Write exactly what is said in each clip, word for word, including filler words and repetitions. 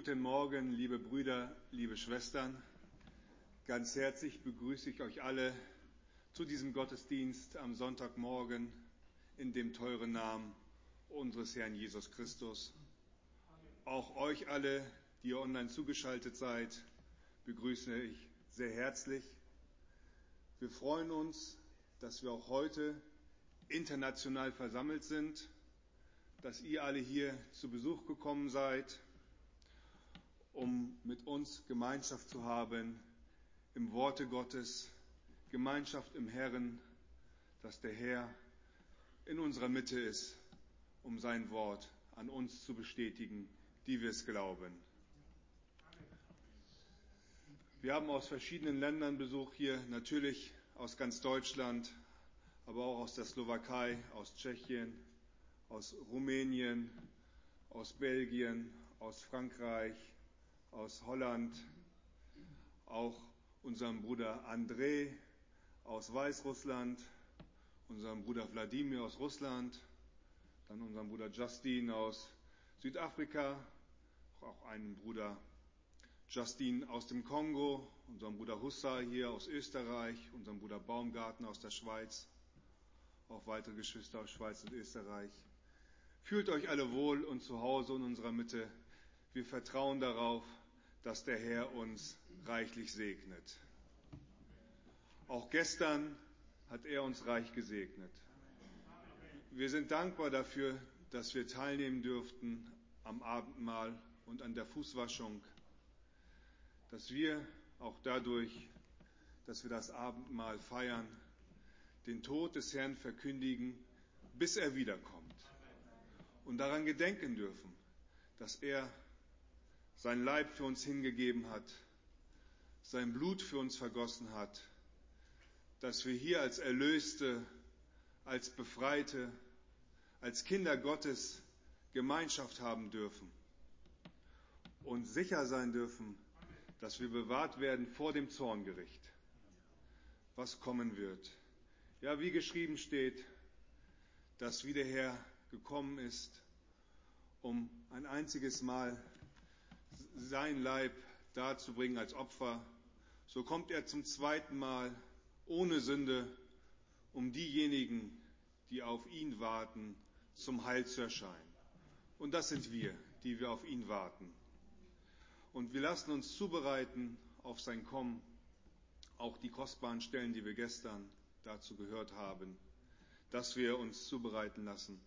Guten Morgen, liebe Brüder, liebe Schwestern. Ganz herzlich begrüße ich euch alle zu diesem Gottesdienst am Sonntagmorgen in dem teuren Namen unseres Herrn Jesus Christus. Auch euch alle, die ihr online zugeschaltet seid, begrüße ich sehr herzlich. Wir freuen uns, dass wir auch heute international versammelt sind, dass ihr alle hier zu Besuch gekommen seid, um mit uns Gemeinschaft zu haben im Worte Gottes, Gemeinschaft im Herrn, dass der Herr in unserer Mitte ist, um sein Wort an uns zu bestätigen, die wir es glauben. Wir haben aus verschiedenen Ländern Besuch hier, natürlich aus ganz Deutschland, aber auch aus der Slowakei, aus Tschechien, aus Rumänien, aus Belgien, aus Frankreich, aus Holland, auch unserem Bruder André aus Weißrussland, unserem Bruder Wladimir aus Russland, dann unserem Bruder Justin aus Südafrika, auch einen Bruder Justin aus dem Kongo, unserem Bruder Hussa hier aus Österreich, unserem Bruder Baumgarten aus der Schweiz, auch weitere Geschwister aus Schweiz und Österreich. Fühlt euch alle wohl und zu Hause in unserer Mitte. Wir vertrauen darauf, dass der Herr uns reichlich segnet. Auch gestern hat er uns reich gesegnet. Wir sind dankbar dafür, dass wir teilnehmen durften am Abendmahl und an der Fußwaschung, dass wir auch dadurch, dass wir das Abendmahl feiern, den Tod des Herrn verkündigen, bis er wiederkommt. Und daran gedenken dürfen, dass er sein Leib für uns hingegeben hat, sein Blut für uns vergossen hat, dass wir hier als Erlöste, als Befreite, als Kinder Gottes Gemeinschaft haben dürfen und sicher sein dürfen, dass wir bewahrt werden vor dem Zorngericht, was kommen wird. Ja, wie geschrieben steht, dass wie der Herr gekommen ist, um ein einziges Mal sein Leib darzubringen als Opfer, so kommt er zum zweiten Mal ohne Sünde, um diejenigen, die auf ihn warten, zum Heil zu erscheinen. Und das sind wir, die wir auf ihn warten. Und wir lassen uns zubereiten auf sein Kommen, auch die kostbaren Stellen, die wir gestern dazu gehört haben, dass wir uns zubereiten lassen.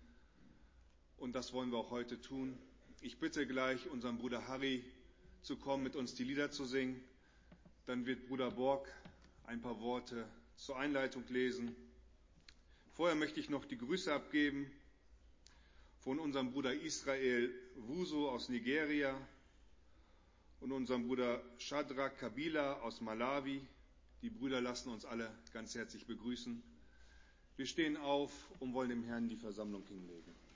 Und das wollen wir auch heute tun. Ich bitte gleich unseren Bruder Harry zu kommen, mit uns die Lieder zu singen. Dann wird Bruder Borg ein paar Worte zur Einleitung lesen. Vorher möchte ich noch die Grüße abgeben von unserem Bruder Israel Wuso aus Nigeria und unserem Bruder Shadrach Kabila aus Malawi. Die Brüder lassen uns alle ganz herzlich begrüßen. Wir stehen auf und wollen dem Herrn die Versammlung hinlegen.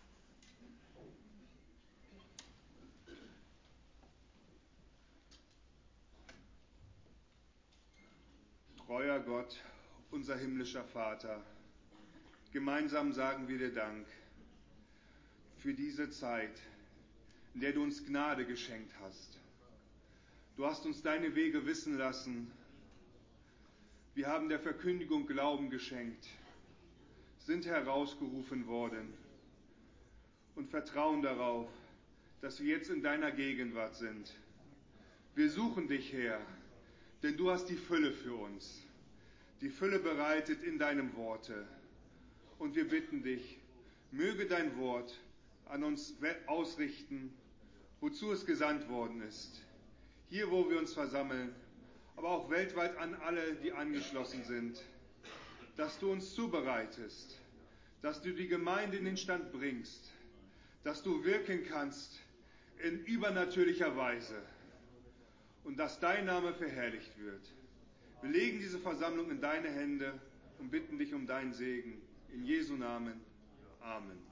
Treuer Gott, unser himmlischer Vater, gemeinsam sagen wir dir Dank für diese Zeit, in der du uns Gnade geschenkt hast. Du hast uns deine Wege wissen lassen. Wir haben der Verkündigung Glauben geschenkt, sind herausgerufen worden und vertrauen darauf, dass wir jetzt in deiner Gegenwart sind. Wir suchen dich, Herr, denn du hast die Fülle für uns, die Fülle bereitet in deinem Worte. Und wir bitten dich, möge dein Wort an uns ausrichten, wozu es gesandt worden ist. Hier, wo wir uns versammeln, aber auch weltweit an alle, die angeschlossen sind, dass du uns zubereitest, dass du die Gemeinde in den Stand bringst, dass du wirken kannst in übernatürlicher Weise und dass dein Name verherrlicht wird. Wir legen diese Versammlung in deine Hände und bitten dich um deinen Segen. In Jesu Namen. Amen.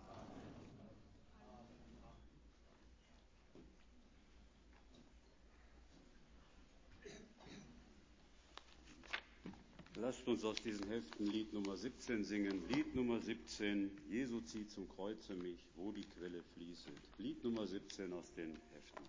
Lasst uns aus diesen Heften Lied Nummer siebzehn singen. Lied Nummer siebzehn, Jesu zieht zum Kreuze mich, wo die Quelle fließet. Lied Nummer siebzehn aus den Heften.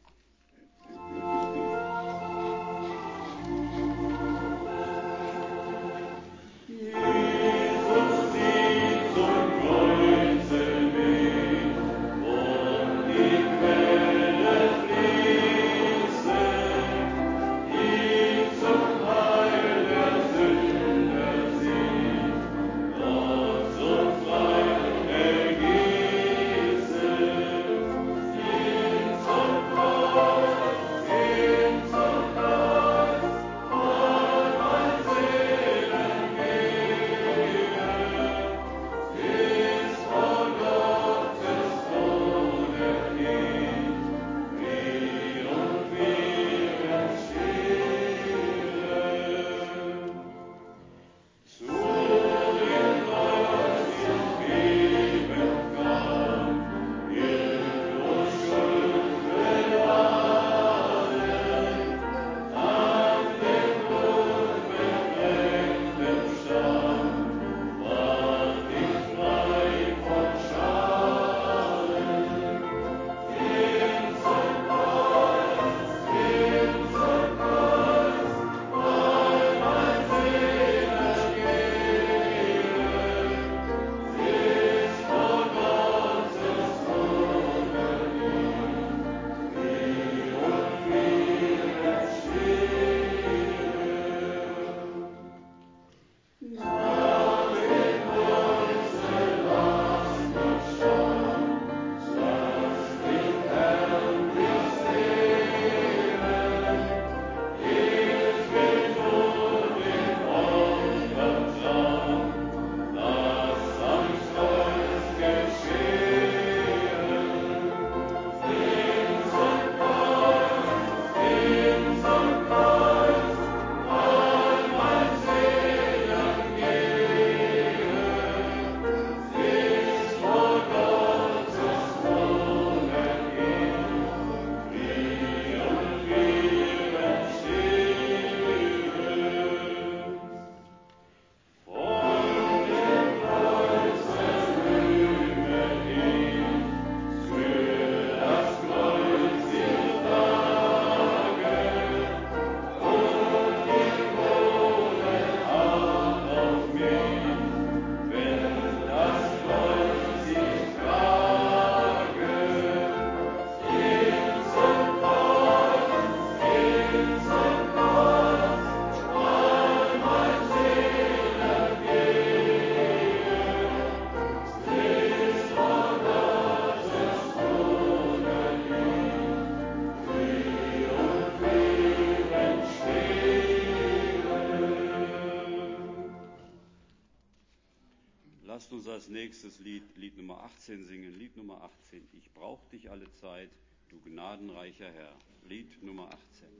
Lasst uns als nächstes Lied, Lied Nummer achtzehn singen. Lied Nummer achtzehn, ich brauch dich alle Zeit, du gnadenreicher Herr. Lied Nummer achtzehn.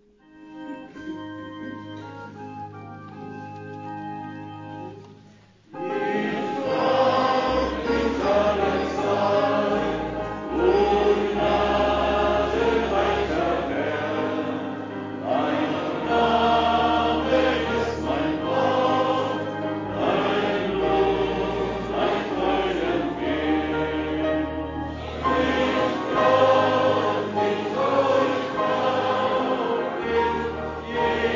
Yeah.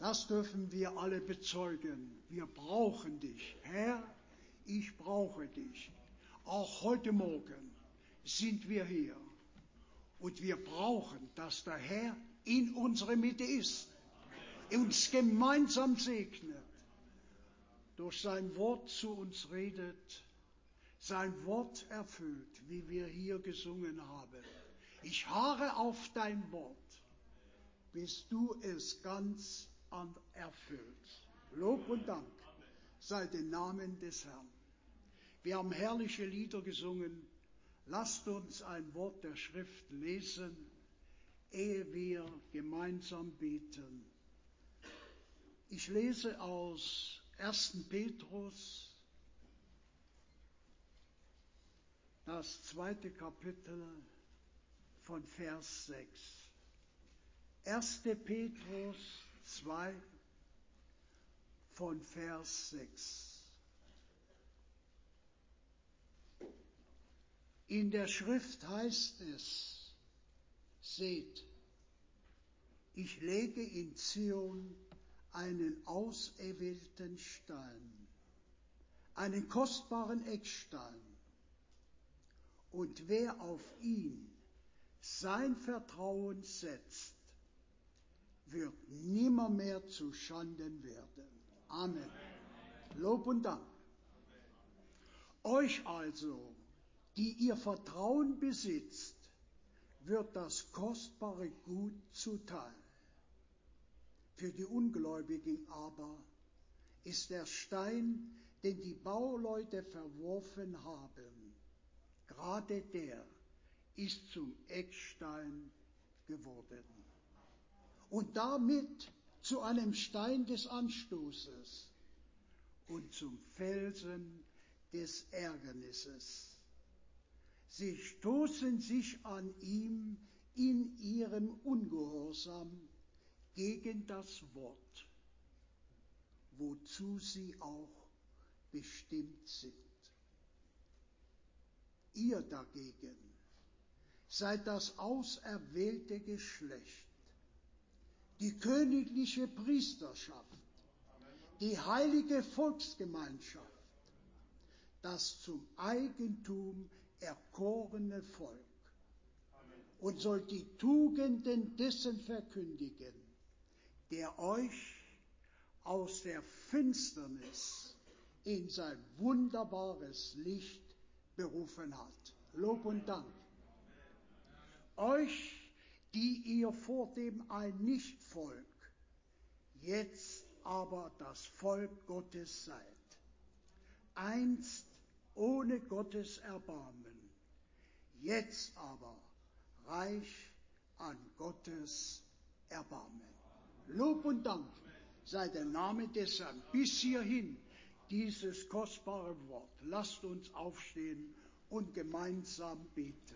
Das dürfen wir alle bezeugen. Wir brauchen dich. Herr, ich brauche dich. Auch heute Morgen sind wir hier. Und wir brauchen, dass der Herr in unserer Mitte ist. Uns gemeinsam segnet. Durch sein Wort zu uns redet. Sein Wort erfüllt, wie wir hier gesungen haben. Ich harre auf dein Wort, bis du es ganz erfüllst. Lob und Dank sei dem Namen des Herrn. Wir haben herrliche Lieder gesungen. Lasst uns ein Wort der Schrift lesen, ehe wir gemeinsam beten. Ich lese aus ersten Petrus, das zweite Kapitel von Vers sechs. erster Petrus zwei von Vers sechs. In der Schrift heißt es, seht, ich lege in Zion einen auserwählten Stein, einen kostbaren Eckstein, und wer auf ihn sein Vertrauen setzt, wird nimmermehr zu Schanden werden. Amen. Lob und Dank. Euch also, die ihr Vertrauen besitzt, wird das kostbare Gut zuteil. Für die Ungläubigen aber ist der Stein, den die Bauleute verworfen haben, gerade der ist zum Eckstein geworden und damit zu einem Stein des Anstoßes und zum Felsen des Ärgernisses. Sie stoßen sich an ihm in ihrem Ungehorsam gegen das Wort, wozu sie auch bestimmt sind. Ihr dagegen seid das auserwählte Geschlecht, die königliche Priesterschaft, die heilige Volksgemeinschaft, das zum Eigentum erkorene Volk, und sollt die Tugenden dessen verkündigen, der euch aus der Finsternis in sein wunderbares Licht berufen hat. Lob und Dank. Euch, die ihr vordem ein Nichtvolk, jetzt aber das Volk Gottes seid, einst ohne Gottes Erbarmen, jetzt aber reich an Gottes Erbarmen. Lob und Dank sei der Name des Herrn. Bis hierhin dieses kostbare Wort. Lasst uns aufstehen und gemeinsam beten.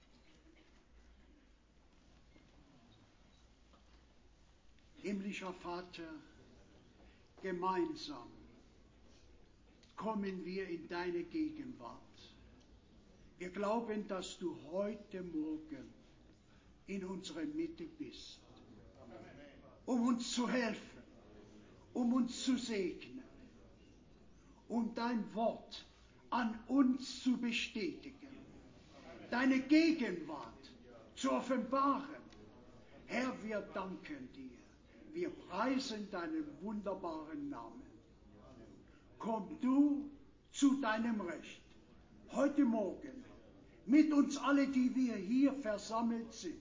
Himmlischer Vater, gemeinsam kommen wir in deine Gegenwart. Wir glauben, dass du heute Morgen in unserer Mitte bist, um uns zu helfen, um uns zu segnen, um dein Wort an uns zu bestätigen, deine Gegenwart zu offenbaren. Herr, wir danken dir. Wir preisen deinen wunderbaren Namen. Komm du zu deinem Recht heute Morgen mit uns alle, die wir hier versammelt sind.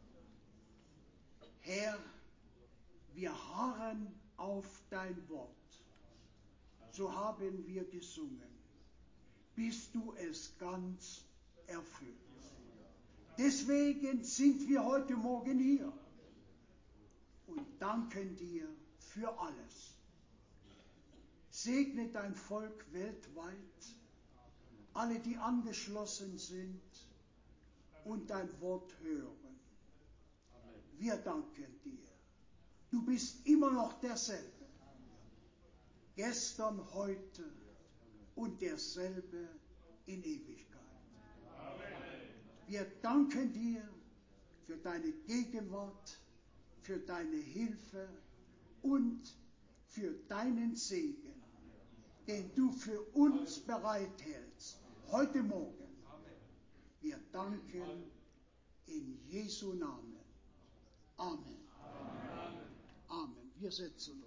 Herr, wir harren auf dein Wort. So haben wir gesungen, bis du es ganz erfüllst. Deswegen sind wir heute Morgen hier und danken dir für alles. Segne dein Volk weltweit, alle, die angeschlossen sind und dein Wort hören. Wir danken dir. Du bist immer noch derselbe. Gestern, heute und derselbe in Ewigkeit. Wir danken dir für deine Gegenwart, für deine Hilfe, und für deinen Segen, den du für uns bereithältst, heute Morgen. Wir danken in Jesu Namen. Amen. Amen. Wir setzen uns.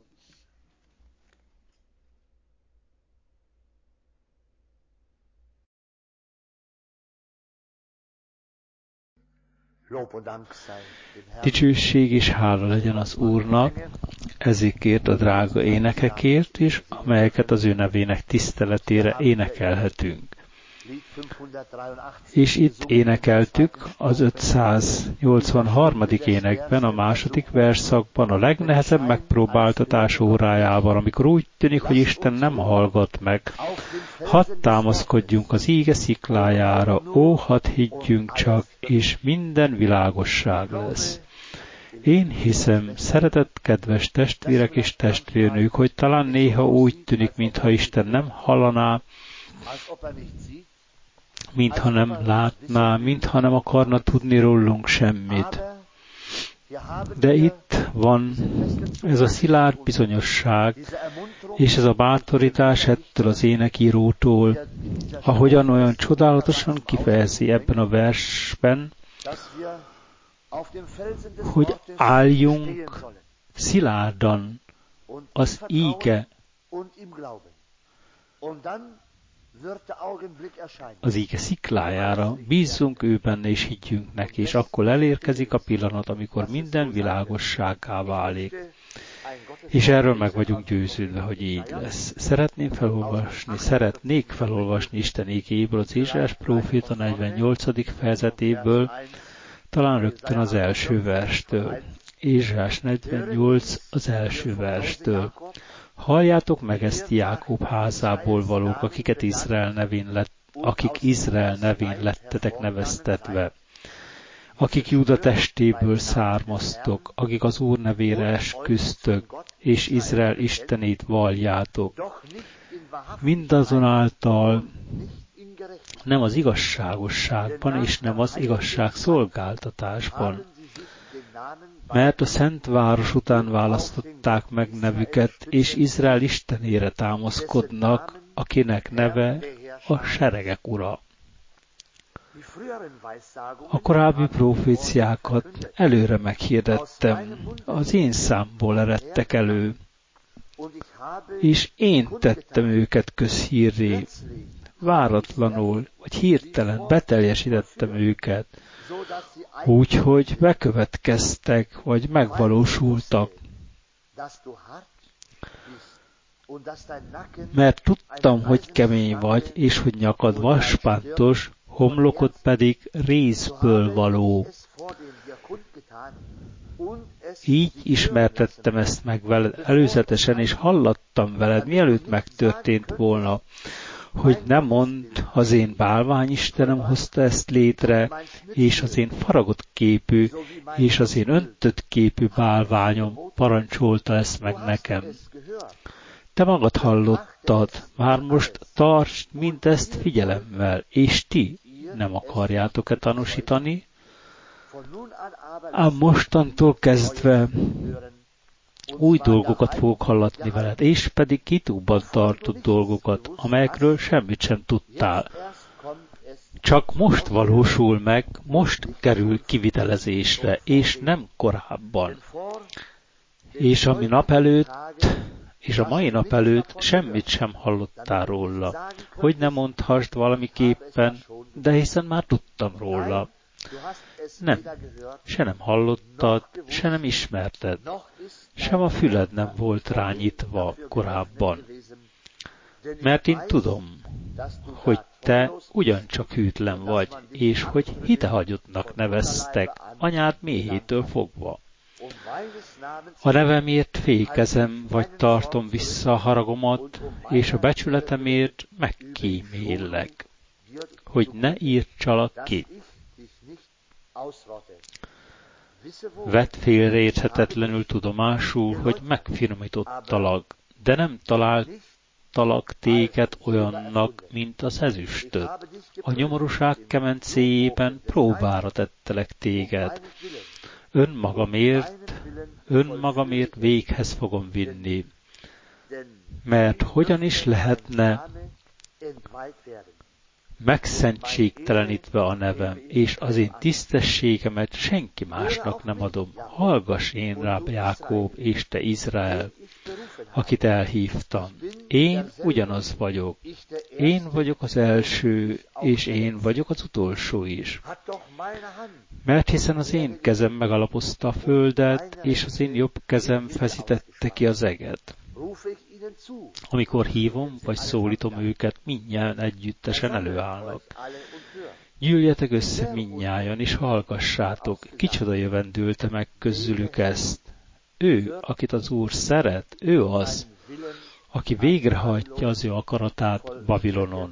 Dicsőség és hála legyen az Úrnak, ezekért a drága énekekért is, amelyeket az ő nevének tiszteletére énekelhetünk. És itt énekeltük az ötszáznyolcvanharmadik énekben, a második versszakban, a legnehezebb megpróbáltatás órájában, amikor úgy tűnik, hogy Isten nem hallgat meg. Hadd támaszkodjunk az íge sziklájára, ó, hadd higgyünk csak, és minden világosság lesz. Én hiszem, szeretett kedves testvérek és testvérnők, hogy talán néha úgy tűnik, mintha Isten nem hallaná, mintha nem látná, mintha nem akarna tudni rólunk semmit. De itt van ez a szilárd bizonyosság, és ez a bátorítás ettől az énekírótól, ahogyan olyan csodálatosan kifejezi ebben a versben, hogy álljunk szilárdan az íge, az íge sziklájára, bízzunk ő benne és higgyünk neki, és akkor elérkezik a pillanat, amikor minden világossá válik. És erről meg vagyunk győződve, hogy így lesz. Szeretném felolvasni, szeretnék felolvasni Isten ígéből, az Ézsaiás próféta negyvennyolcadik fejezetéből, talán rögtön az első verstől. Ézsaiás negyvennyolc az első verstől. Halljátok meg ezt Jákob házából valók, akiket Izrael nevén lett, akik Izrael nevén lettetek neveztetve, akik Júda testéből származtok, akik az Úr nevére esküztök, és Izrael istenét valljátok. Mindazonáltal nem az igazságosságban, és nem az igazságszolgáltatásban, mert a szent város után választották meg nevüket, és Izrael istenére támaszkodnak, akinek neve a seregek ura. A korábbi proféciákat előre meghirdettem, az én számból eredtek elő, és én tettem őket közhírré, váratlanul, vagy hirtelen beteljesítettem őket, úgyhogy bekövetkeztek, vagy megvalósultak. Mert tudtam, hogy kemény vagy, és hogy nyakad vaspántos, homlokod pedig rézből való. Így ismertettem ezt meg veled előzetesen, és hallattam veled, mielőtt megtörtént volna, hogy ne mondd, az én bálványistenem hozta ezt létre, és az én faragott képű, és az én öntött képű bálványom parancsolta ezt meg nekem. Te magad hallottad, már most tartsd mindezt figyelemmel, és ti nem akarjátok-e tanúsítani? Ám mostantól kezdve új dolgokat fogok hallatni veled, és pedig kitúban tartott dolgokat, amelyekről semmit sem tudtál. Csak most valósul meg, most kerül kivitelezésre, és nem korábban. És ami nap előtt, és a mai nap előtt semmit sem hallottál róla, hogy ne mondhassd valamiképpen, de hiszen már tudtam róla. Nem, se nem hallottad, se nem ismerted, sem a füled nem volt rányitva korábban. Mert én tudom, hogy te ugyancsak hűtlen vagy, és hogy hitehagyottnak neveztek anyád méhétől fogva. A nevemért fékezem, vagy tartom vissza a haragomat, és a becsületemért megkíméllek, hogy ne írtsalak ki. Vedd félreérthetetlenül tudomásul, hogy megfinomítottalak, de nem találtalak téged olyannak, mint az ezüstöt. A nyomorúság kemencéjében próbára tettelek téged. önmagamért, önmagamért véghez fogom vinni. Mert hogyan is lehetne megszentségtelenítve a nevem, és az én tisztességemet senki másnak nem adom. Hallgass én rá, Jákob, és te Izrael, akit elhívtam. Én ugyanaz vagyok. Én vagyok az első, és én vagyok az utolsó is. Mert hiszen az én kezem megalapozta a földet, és az én jobb kezem feszítette ki az eget. Amikor hívom, vagy szólítom őket, mindnyájan együttesen előállnak. Gyűljetek össze mindnyájan, és hallgassátok, kicsoda jövendőlte meg közülük ezt. Ő, akit az Úr szeret, ő az, aki végrehajtja az ő akaratát Babilonon,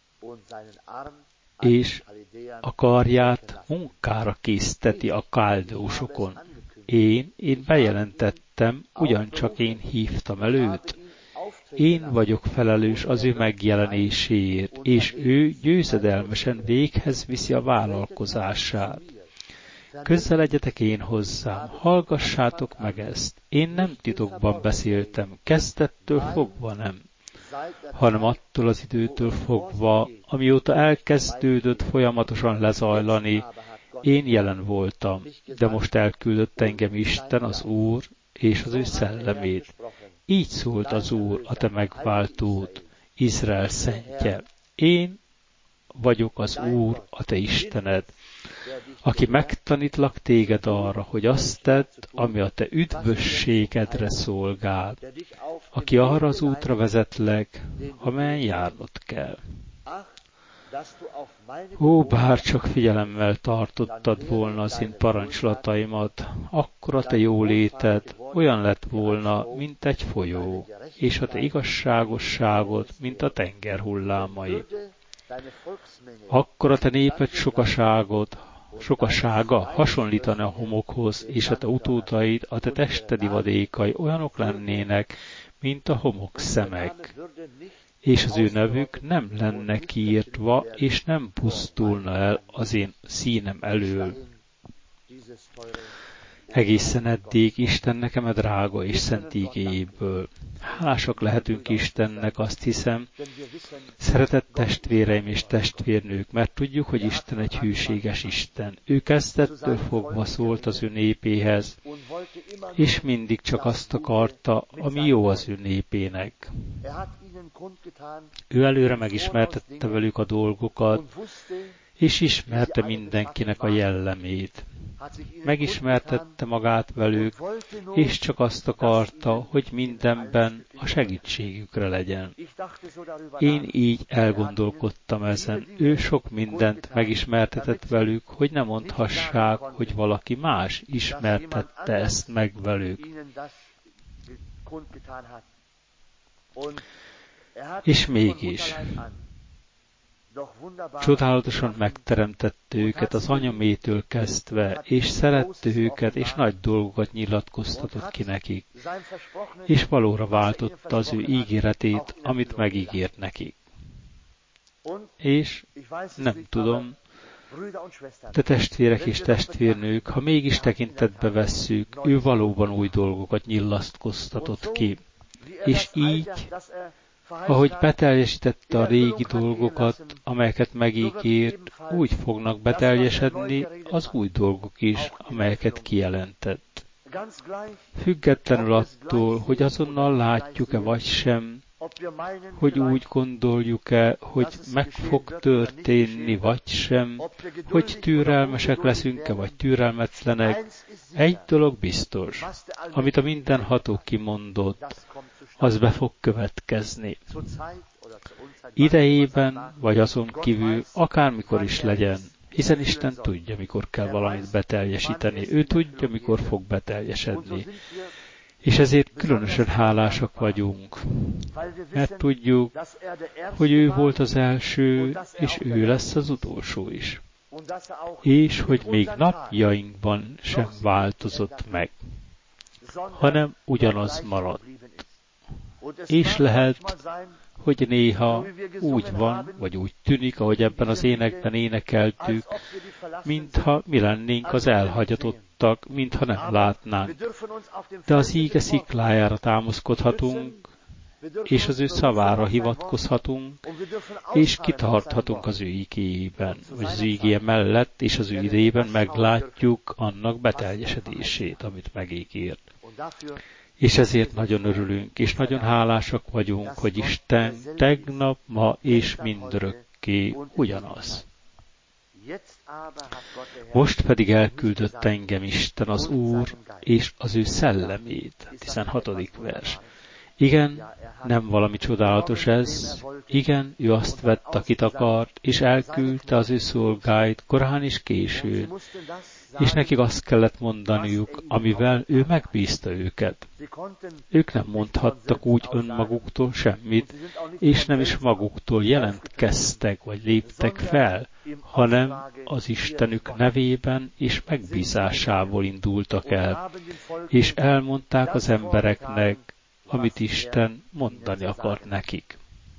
és a karját munkára készteti a káldeusokon. Én, én bejelentettem, ugyancsak én hívtam el őt. Én vagyok felelős az ő megjelenéséért, és ő győzedelmesen véghez viszi a vállalkozását. Közeledjetek én hozzám, hallgassátok meg ezt. Én nem titokban beszéltem, kezdettől fogva nem, hanem attól az időtől fogva, amióta elkezdődött folyamatosan lezajlani, én jelen voltam, de most elküldött engem Isten, az Úr, és az ő szellemét. Így szólt az Úr, a te megváltód, Izrael szentje. Én vagyok az Úr, a te Istened, aki megtanítlak téged arra, hogy azt tedd, ami a te üdvösségedre szolgál, aki arra az útra vezetlek, amelyen járnod kell. Ó, bár csak figyelemmel tartottad volna az én parancsolataimat, akkor a te jóléted olyan lett volna, mint egy folyó, és a te igazságosságod, mint a tenger hullámai. Akkor a te néped sokaságod, sokasága hasonlítana a homokhoz, és a te utódaid, a te tested ivadékai olyanok lennének, mint a homok szemek. És az ő nevük nem lenne kiírtva, és nem pusztulna el az én színem elől. Egészen eddig Isten nekem a drága és szent ígéjéből. Hálásak lehetünk Istennek, azt hiszem, szeretett testvéreim és testvérnők, mert tudjuk, hogy Isten egy hűséges Isten. Ő kezdettől fogva szólt az ő népéhez, és mindig csak azt akarta, ami jó az ő népének. Ő előre megismertette velük a dolgokat, és ismerte mindenkinek a jellemét. Megismertette magát velük, és csak azt akarta, hogy mindenben a segítségükre legyen. Én így elgondolkodtam ezen. Ő sok mindent megismertetett velük, hogy ne mondhassák, hogy valaki más ismertette ezt meg velük. És mégis, csodálatosan megteremtette őket az anyamétől kezdve, és szerette őket, és nagy dolgokat nyilatkoztatott ki nekik, és valóra váltotta az ő ígéretét, amit megígért nekik. És nem tudom, de testvérek és testvérnők, ha mégis tekintetbe vesszük, ő valóban új dolgokat nyilatkoztatott ki, és így, ahogy beteljesítette a régi dolgokat, amelyeket megígért, úgy fognak beteljesedni az új dolgok is, amelyeket kijelentett. Függetlenül attól, hogy azonnal látjuk-e vagy sem, hogy úgy gondoljuk-e, hogy meg fog történni vagy sem, hogy türelmesek leszünk-e vagy türelmetlenek, egy dolog biztos, amit a mindenható kimondott, az be fog következni. Idejében, vagy azon kívül, akármikor is legyen, hiszen Isten tudja, mikor kell valamit beteljesíteni, ő tudja, mikor fog beteljesedni. És ezért különösen hálásak vagyunk, mert tudjuk, hogy ő volt az első, és ő lesz az utolsó is. És hogy még napjainkban sem változott meg, hanem ugyanaz maradt. És lehet, hogy néha úgy van, vagy úgy tűnik, ahogy ebben az énekben énekeltük, mintha mi lennénk az elhagyatottak hallottak, mintha nem látnánk. De az íge sziklájára támaszkodhatunk, és az ő szavára hivatkozhatunk, és kitarthatunk az ő igéjében, vagy az ő igéje mellett, és az ő idejében meglátjuk annak beteljesedését, amit megígért. És ezért nagyon örülünk, és nagyon hálásak vagyunk, hogy Isten tegnap, ma és mindörökké ugyanaz. Most pedig elküldött engem Isten az Úr és az ő szellemét. tizenhatodik vers. Igen, nem valami csodálatos ez. Igen, ő azt vett, akit akart, és elküldte az ő szolgáit korán és későn. És nekik azt kellett mondaniuk, amivel ő megbízta őket. Ők nem mondhattak úgy önmaguktól semmit, és nem is maguktól jelentkeztek vagy léptek fel, hanem az Istenük nevében és megbízásából indultak el, és elmondták az embereknek, amit Isten mondani akart nekik.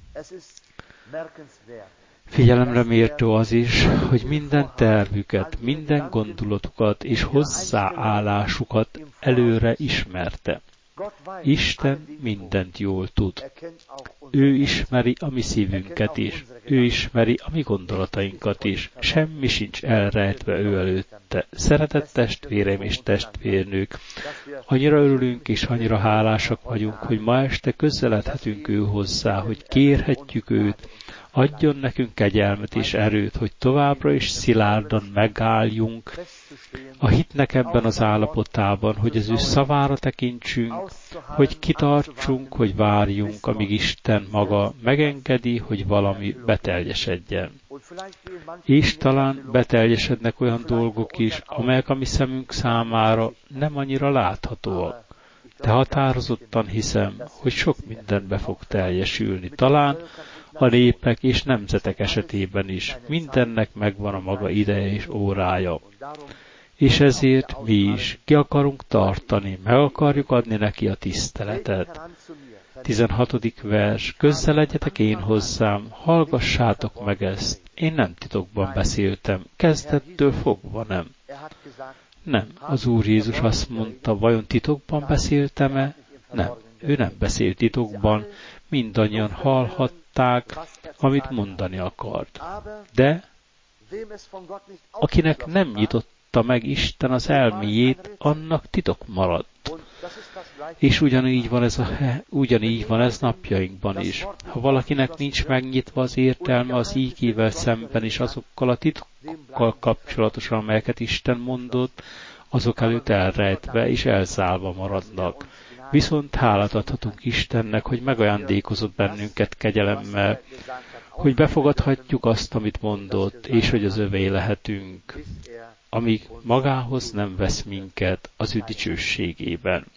Figyelemre méltó az is, hogy minden tervüket, minden gondolatukat és hozzáállásukat előre ismerte. Isten mindent jól tud. Ő ismeri a mi szívünket is. Ő ismeri a mi gondolatainkat is. Semmi sincs elrejtve ő előtte. Szeretett testvérem és testvérnők, annyira örülünk és annyira hálásak vagyunk, hogy ma este közeledhetünk ő hozzá, hogy kérhetjük őt, adjon nekünk kegyelmet és erőt, hogy továbbra is szilárdan megálljunk a hitnek ebben az állapotában, hogy az ő szavára tekintsünk, hogy kitartsunk, hogy várjunk, amíg Isten maga megengedi, hogy valami beteljesedjen. És talán beteljesednek olyan dolgok is, amelyek a mi szemünk számára nem annyira láthatóak. De határozottan hiszem, hogy sok minden be fog teljesülni. Talán a népek és nemzetek esetében is mindennek megvan a maga ideje és órája. És ezért mi is ki akarunk tartani, meg akarjuk adni neki a tiszteletet. tizenhatodik vers. Közeledjetek én hozzám, hallgassátok meg ezt. Én nem titokban beszéltem, kezdettől fogva nem. Nem, az Úr Jézus azt mondta, vajon titokban beszéltem-e? Nem, ő nem beszélt titokban, mindannyian hallhatták, amit mondani akart. De akinek nem nyitotta meg Isten az elméjét, annak titok maradt. És ugyanígy van ez, a, ugyanígy van ez napjainkban is. Ha valakinek nincs megnyitva az értelme az ígével szemben és azokkal a titkokkal kapcsolatosan, amelyeket Isten mondott, azok előtt elrejtve és elzálva maradnak. Viszont hálát adhatunk Istennek, hogy megajándékozott bennünket kegyelemmel, hogy befogadhatjuk azt, amit mondott, és hogy az övé lehetünk, amíg magához nem vesz minket az ő dicsőségében.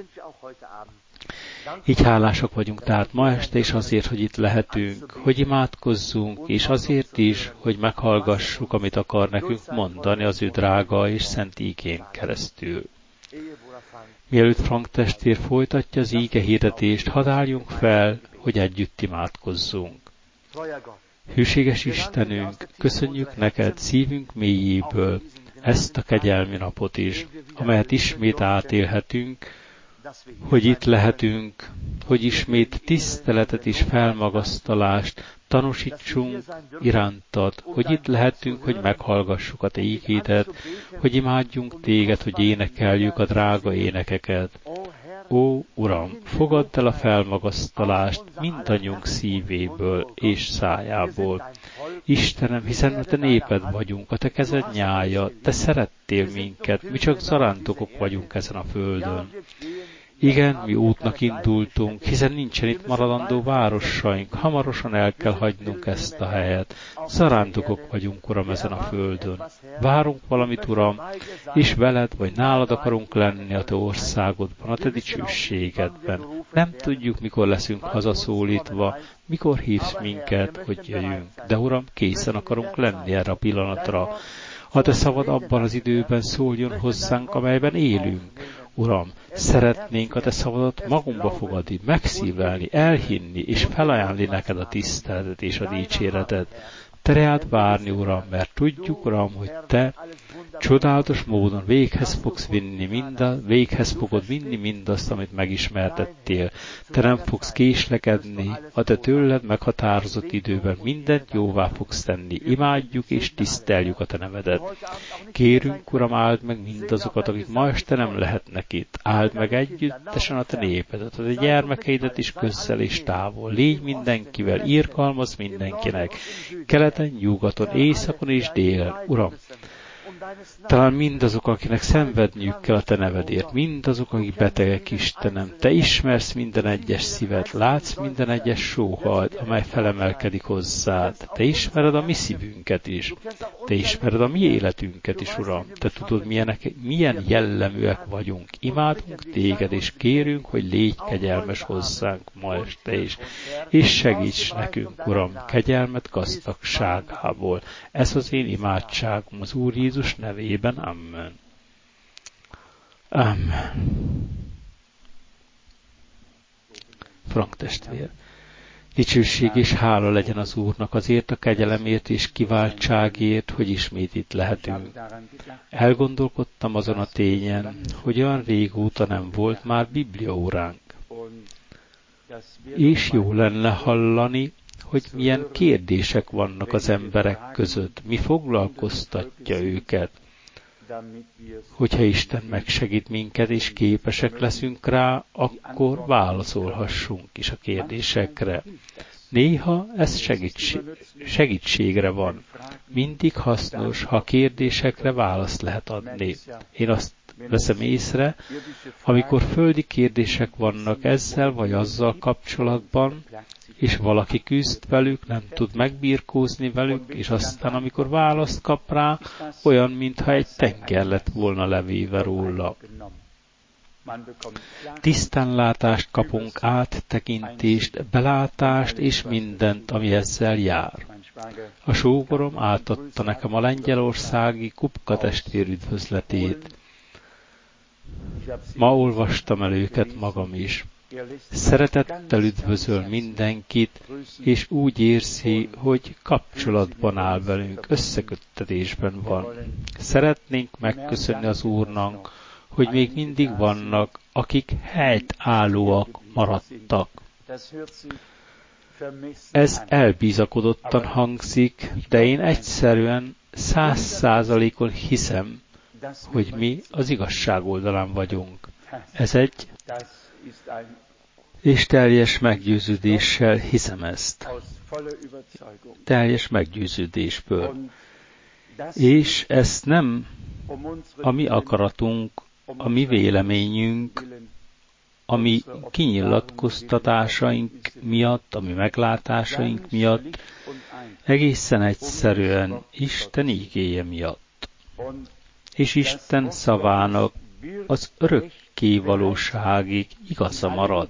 Így hálásak vagyunk tehát ma este is azért, hogy itt lehetünk, hogy imádkozzunk, és azért is, hogy meghallgassuk, amit akar nekünk mondani az ő drága és szent ígén keresztül. Mielőtt Frank testvér folytatja az íge hirdetést, hadd álljunk fel, hogy együtt imádkozzunk. Hűséges Istenünk, köszönjük neked szívünk mélyéből ezt a kegyelmi napot is, amelyet ismét átélhetünk, hogy itt lehetünk, hogy ismét tiszteletet és felmagasztalást tanúsítsunk irántad, hogy itt lehetünk, hogy meghallgassuk a te ígédet, hogy imádjunk téged, hogy énekeljük a drága énekeket. Ó, Uram, fogadd el a felmagasztalást mindannyiunk szívéből és szájából. Istenem, hiszen a te néped vagyunk, a te kezed nyája, te szerettél minket, mi csak zarándokok vagyunk ezen a földön. Igen, mi útnak indultunk, hiszen nincsen itt maradandó városaink, hamarosan el kell hagynunk ezt a helyet. Zarándokok vagyunk, Uram, ezen a földön. Várunk valamit, Uram, és veled vagy nálad akarunk lenni a te országodban, a te dicsőségedben. Nem tudjuk, mikor leszünk hazaszólítva, mikor hívsz minket, hogy jöjjünk. De, Uram, készen akarunk lenni erre a pillanatra. A te szavad abban az időben szóljon hozzánk, amelyben élünk. Uram, szeretnénk a te szavadat magunkba fogadni, megszívelni, elhinni és felajánlni neked a tiszteletet és a dicséretet. Te rád várni, Uram, mert tudjuk, Uram, hogy te Csodálatos módon véghez fogsz vinni minda, véghez fogod vinni mindazt, amit megismertettél. Te nem fogsz késlekedni, a te tőled meghatározott időben mindent jóvá fogsz tenni. Imádjuk és tiszteljük a te nevedet. Kérünk, Uram, áld meg mindazokat, akik ma este nem lehetnek itt. Áld meg együttesen a te népedet, a te gyermekeidet is közel és távol. Légy mindenkivel, irgalmaz mindenkinek. Keleten, nyugaton, északon és délen. Uram, talán mindazok, akinek szenvedniük kell a te nevedért, mindazok, akik betegek, Istenem, te ismersz minden egyes szívet, látsz minden egyes sóhajt, amely felemelkedik hozzád. Te ismered a mi szívünket is, te ismered a mi életünket is, Uram. Te tudod, milyenek, milyen jelleműek vagyunk. Imádunk téged, és kérünk, hogy légy kegyelmes hozzánk ma este is, és segíts nekünk, Uram, kegyelmet gazdagságából. Ez az én imádságom az Úr Jézus nevében. Amen. Amen. Frank testvér. Dicsőség és hála legyen az Úrnak azért a kegyelemért és kiváltságért, hogy ismét itt lehetünk. Elgondolkodtam azon a tényen, hogy olyan régóta nem volt már bibliaóránk. És jó lenne hallani, hogy milyen kérdések vannak az emberek között, mi foglalkoztatja őket. Hogyha Isten megsegít minket, és képesek leszünk rá, akkor válaszolhassunk is a kérdésekre. Néha ez segítség, segítségre van. Mindig hasznos, ha kérdésekre választ lehet adni. Én azt veszem észre, amikor földi kérdések vannak ezzel vagy azzal kapcsolatban, és valaki küzd velük, nem tud megbirkózni velük, és aztán, amikor választ kap rá, olyan, mintha egy tenger lett volna levéve róla. Tisztánlátást kapunk, áttekintést, belátást és mindent, ami ezzel jár. A sógorom átadta nekem a lengyelországi Kupka testvér üdvözletét. Ma olvastam el őket magam is. Szeretettel üdvözöl mindenkit, és úgy érzi, hogy kapcsolatban áll velünk, összeköttetésben van. Szeretnénk megköszönni az Úrnak, hogy még mindig vannak, akik helytállóak maradtak. Ez elbízakodottan hangzik, de én egyszerűen száz százalékon hiszem, hogy mi az igazság oldalán vagyunk. Ez egy és teljes meggyőződéssel hiszem ezt. Teljes meggyőződésből. És ezt nem a mi akaratunk, a mi véleményünk, a mi kinyilatkoztatásaink miatt, a mi meglátásaink miatt, egészen egyszerűen Isten ígéje miatt. És Isten szavának az örökké valóságig igaza marad.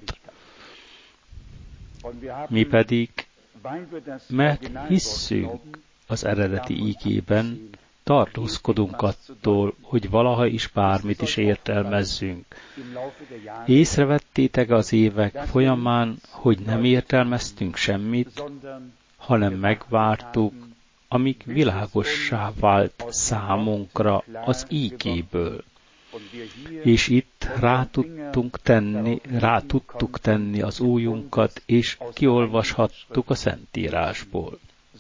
Mi pedig, mert hisszünk az eredeti ígében, tartózkodunk attól, hogy valaha is bármit is értelmezzünk. Észrevettétek az évek folyamán, hogy nem értelmeztünk semmit, hanem megvártuk, amíg világossá vált számunkra az ígéből. És itt rá tudtunk tenni, rá tudtuk tenni az ujjunkat, és kiolvashattuk a Szentírásból.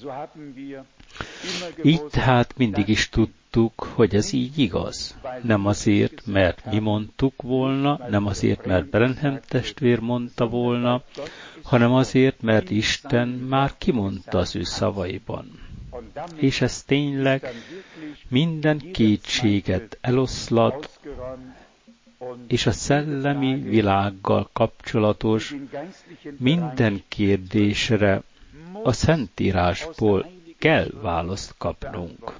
Így tehát mindig is tudtuk, hogy ez így igaz. Nem azért, mert mi mondtuk volna, nem azért, mert Branham testvér mondta volna, hanem azért, mert Isten már kimondta az ő szavaiban. És ez tényleg minden kétséget eloszlat, és a szellemi világgal kapcsolatos minden kérdésre a Szentírásból kell választ kapnunk.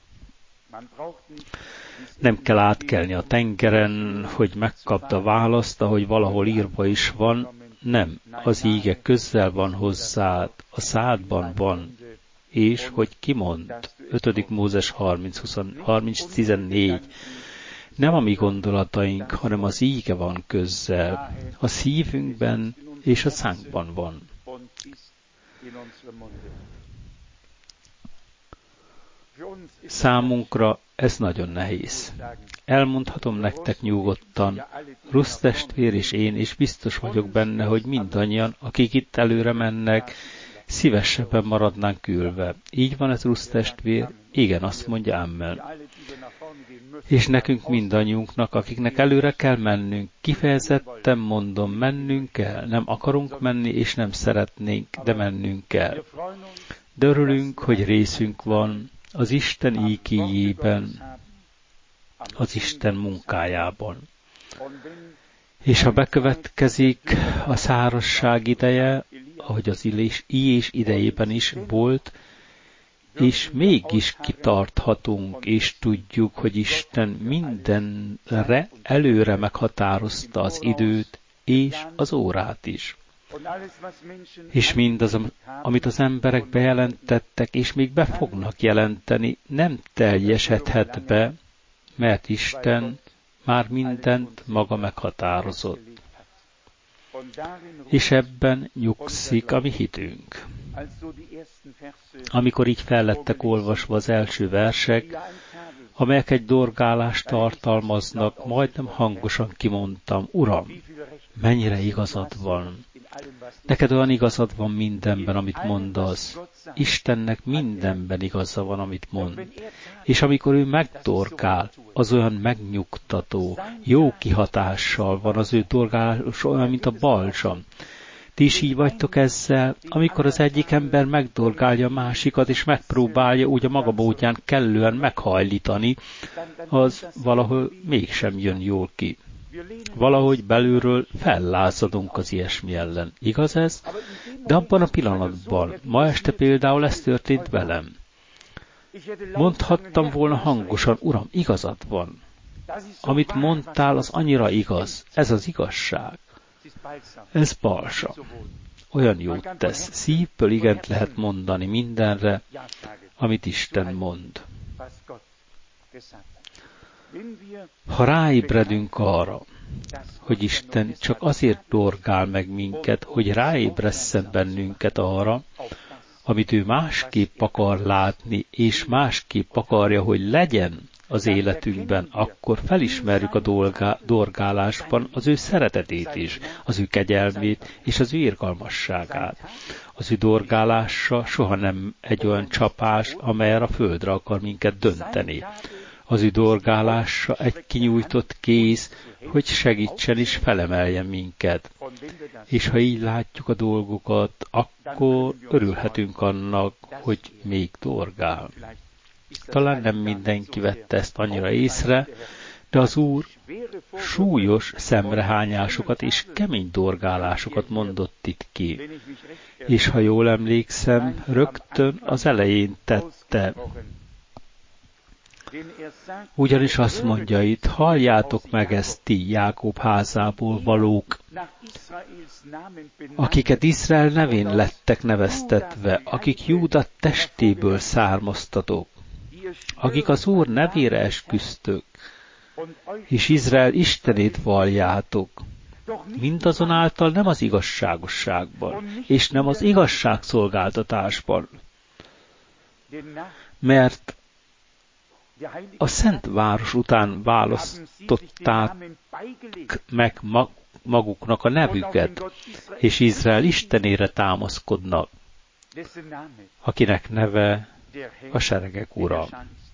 Nem kell átkelni a tengeren, hogy megkapd a választ, ahogy valahol írva is van. Nem, az íge közel van hozzád, a szádban van, és hogy kimond, ötödik Mózes harminc tizennégy. Nem a mi gondolataink, hanem az íge van közel, a szívünkben és a szánkban van. Számunkra ez nagyon nehéz. Elmondhatom nektek nyugodtan, Rusz testvér és én, és biztos vagyok benne, hogy mindannyian, akik itt előre mennek, szívesebben maradnánk ülve. Így van ez, Rusz testvér? Igen, azt mondja, amen. És nekünk mindannyiunknak, akiknek előre kell mennünk, kifejezetten mondom, mennünk kell, nem akarunk menni, és nem szeretnénk, de mennünk kell. De örülünk, hogy részünk van az Isten ígéjében, az Isten munkájában. És ha bekövetkezik a szárazság ideje, ahogy az illés íjés idejében is volt, és mégis kitarthatunk, és tudjuk, hogy Isten mindenre előre meghatározta az időt és az órát is. És mindaz, amit az emberek bejelentettek, és még be fognak jelenteni, nem teljesedhet be, mert Isten már mindent maga meghatározott. És ebben nyugszik a mi hitünk. Amikor így fellettek olvasva az első versek, amelyek egy dorgálást tartalmaznak, majdnem hangosan kimondtam, Uram, mennyire igazad van. Neked olyan igazad van mindenben, amit mondasz. Istennek mindenben igaza van, amit mond. És amikor ő megdorgál, az olyan megnyugtató, jó kihatással van, az ő dorgálás olyan, mint a balzsam. Ti is így vagytok ezzel, amikor az egyik ember megdorgálja a másikat, és megpróbálja úgy a maga módján kellően meghajlítani, az valahol mégsem jön jól ki. Valahogy belülről fellázadunk az ilyesmi ellen. Igaz ez? De abban a pillanatban, ma este például ez történt velem. Mondhattam volna hangosan, Uram, igazad van. Amit mondtál, az annyira igaz. Ez az igazság. Ez balsa. Olyan jót tesz. Szívből igent lehet mondani mindenre, amit Isten mond. Ha ráébredünk arra, hogy Isten csak azért dorgál meg minket, hogy ráébresszen bennünket arra, amit ő másképp akar látni, és másképp akarja, hogy legyen az életünkben, akkor felismerjük a dolgá, dorgálásban az ő szeretetét is, az ő kegyelmét és az ő irgalmasságát. Az ő dorgálása soha nem egy olyan csapás, amelyre a földre akar minket dönteni. Az ő dorgálása egy kinyújtott kéz, hogy segítsen és felemeljen minket. És ha így látjuk a dolgokat, akkor örülhetünk annak, hogy még dorgál. Talán nem mindenki vette ezt annyira észre, de az Úr súlyos szemrehányásokat és kemény dorgálásokat mondott itt ki. És ha jól emlékszem, rögtön az elején tette. Ugyanis azt mondja itt, halljátok meg ezt ti, Jákob házából valók, akiket Izrael nevén lettek neveztetve, akik Júda testéből származtatok, akik az Úr nevére esküztök, és Izrael Istenét valljátok, mindazonáltal nem az igazságosságban, és nem az igazságszolgáltatásban, mert a szent város után választották meg maguknak a nevüket, és Izrael Istenére támaszkodnak, akinek neve a seregek ura.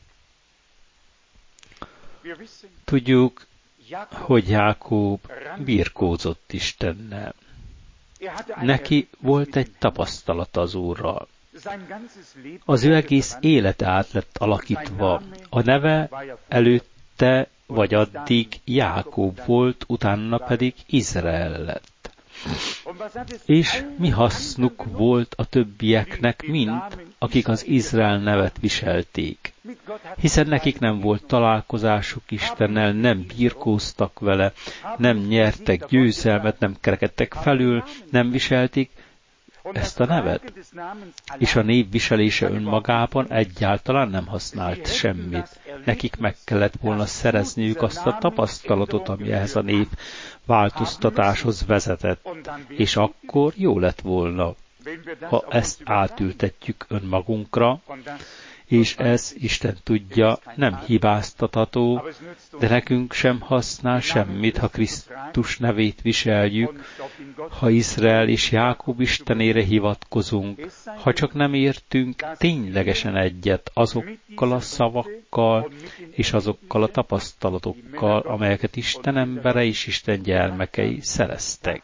Tudjuk, hogy Jákob birkózott Istennel. Neki volt egy tapasztalata az Úrral. Az ő egész élete át lett alakítva. A neve előtte vagy addig Jákob volt, utána pedig Izrael lett. És mi hasznuk volt a többieknek mind, akik az Izrael nevet viselték. Hiszen nekik nem volt találkozásuk Istennel, nem birkóztak vele, nem nyertek győzelmet, nem kerekedtek felül, nem viselték ezt a nevet. És a név viselése önmagában egyáltalán nem használt semmit. Nekik meg kellett volna szerezniük azt a tapasztalatot, ami ehhez a név változtatáshoz vezetett, és akkor jó lett volna, ha ezt átültetjük önmagunkra, és ez, Isten tudja, nem hibáztatható, de nekünk sem használ semmit, ha Krisztus nevét viseljük, ha Izrael és Jákob Istenére hivatkozunk, ha csak nem értünk ténylegesen egyet azokkal a szavakkal és azokkal a tapasztalatokkal, amelyeket Isten embere és Isten gyermekei szereztek.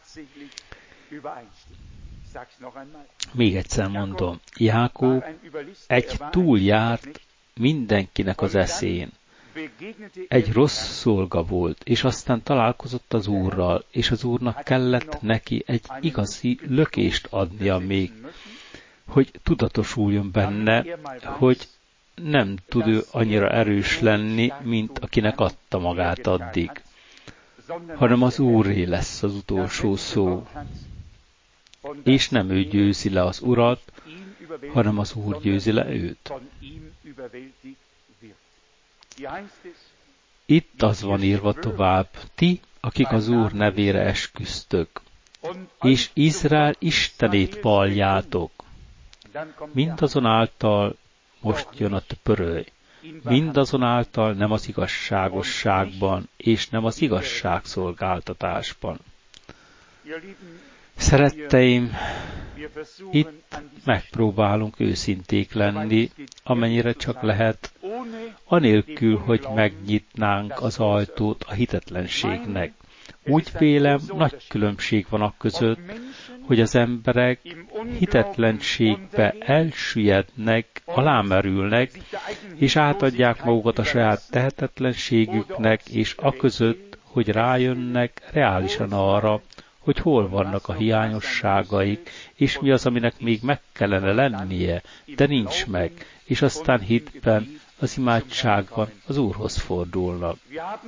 Még egyszer mondom, Jákob egy túljárt mindenkinek az eszén. Egy rossz szolga volt, és aztán találkozott az Úrral, és az Úrnak kellett neki egy igazi lökést adnia még, hogy tudatosuljon benne, hogy nem tud ő annyira erős lenni, mint akinek adta magát addig, hanem az Úré lesz az utolsó szó. És nem ő győzi le az Urat, hanem az Úr győzi le őt. Itt az van írva tovább, ti, akik az Úr nevére esküztök, és Izrael Istenét valljátok. Mindazonáltal most jön a pöröly, mindazonáltal nem az igazságosságban, és nem az igazságszolgáltatásban. Szeretteim, itt megpróbálunk őszinték lenni, amennyire csak lehet, anélkül, hogy megnyitnánk az ajtót a hitetlenségnek. Úgy vélem, nagy különbség van a között, hogy az emberek hitetlenségbe elsüllyednek, alámerülnek, és átadják magukat a saját tehetetlenségüknek, és aközött, hogy rájönnek reálisan arra, hogy hol vannak a hiányosságaik, és mi az, aminek még meg kellene lennie, de nincs meg, és aztán hitben, az imádságban az Úrhoz fordulnak.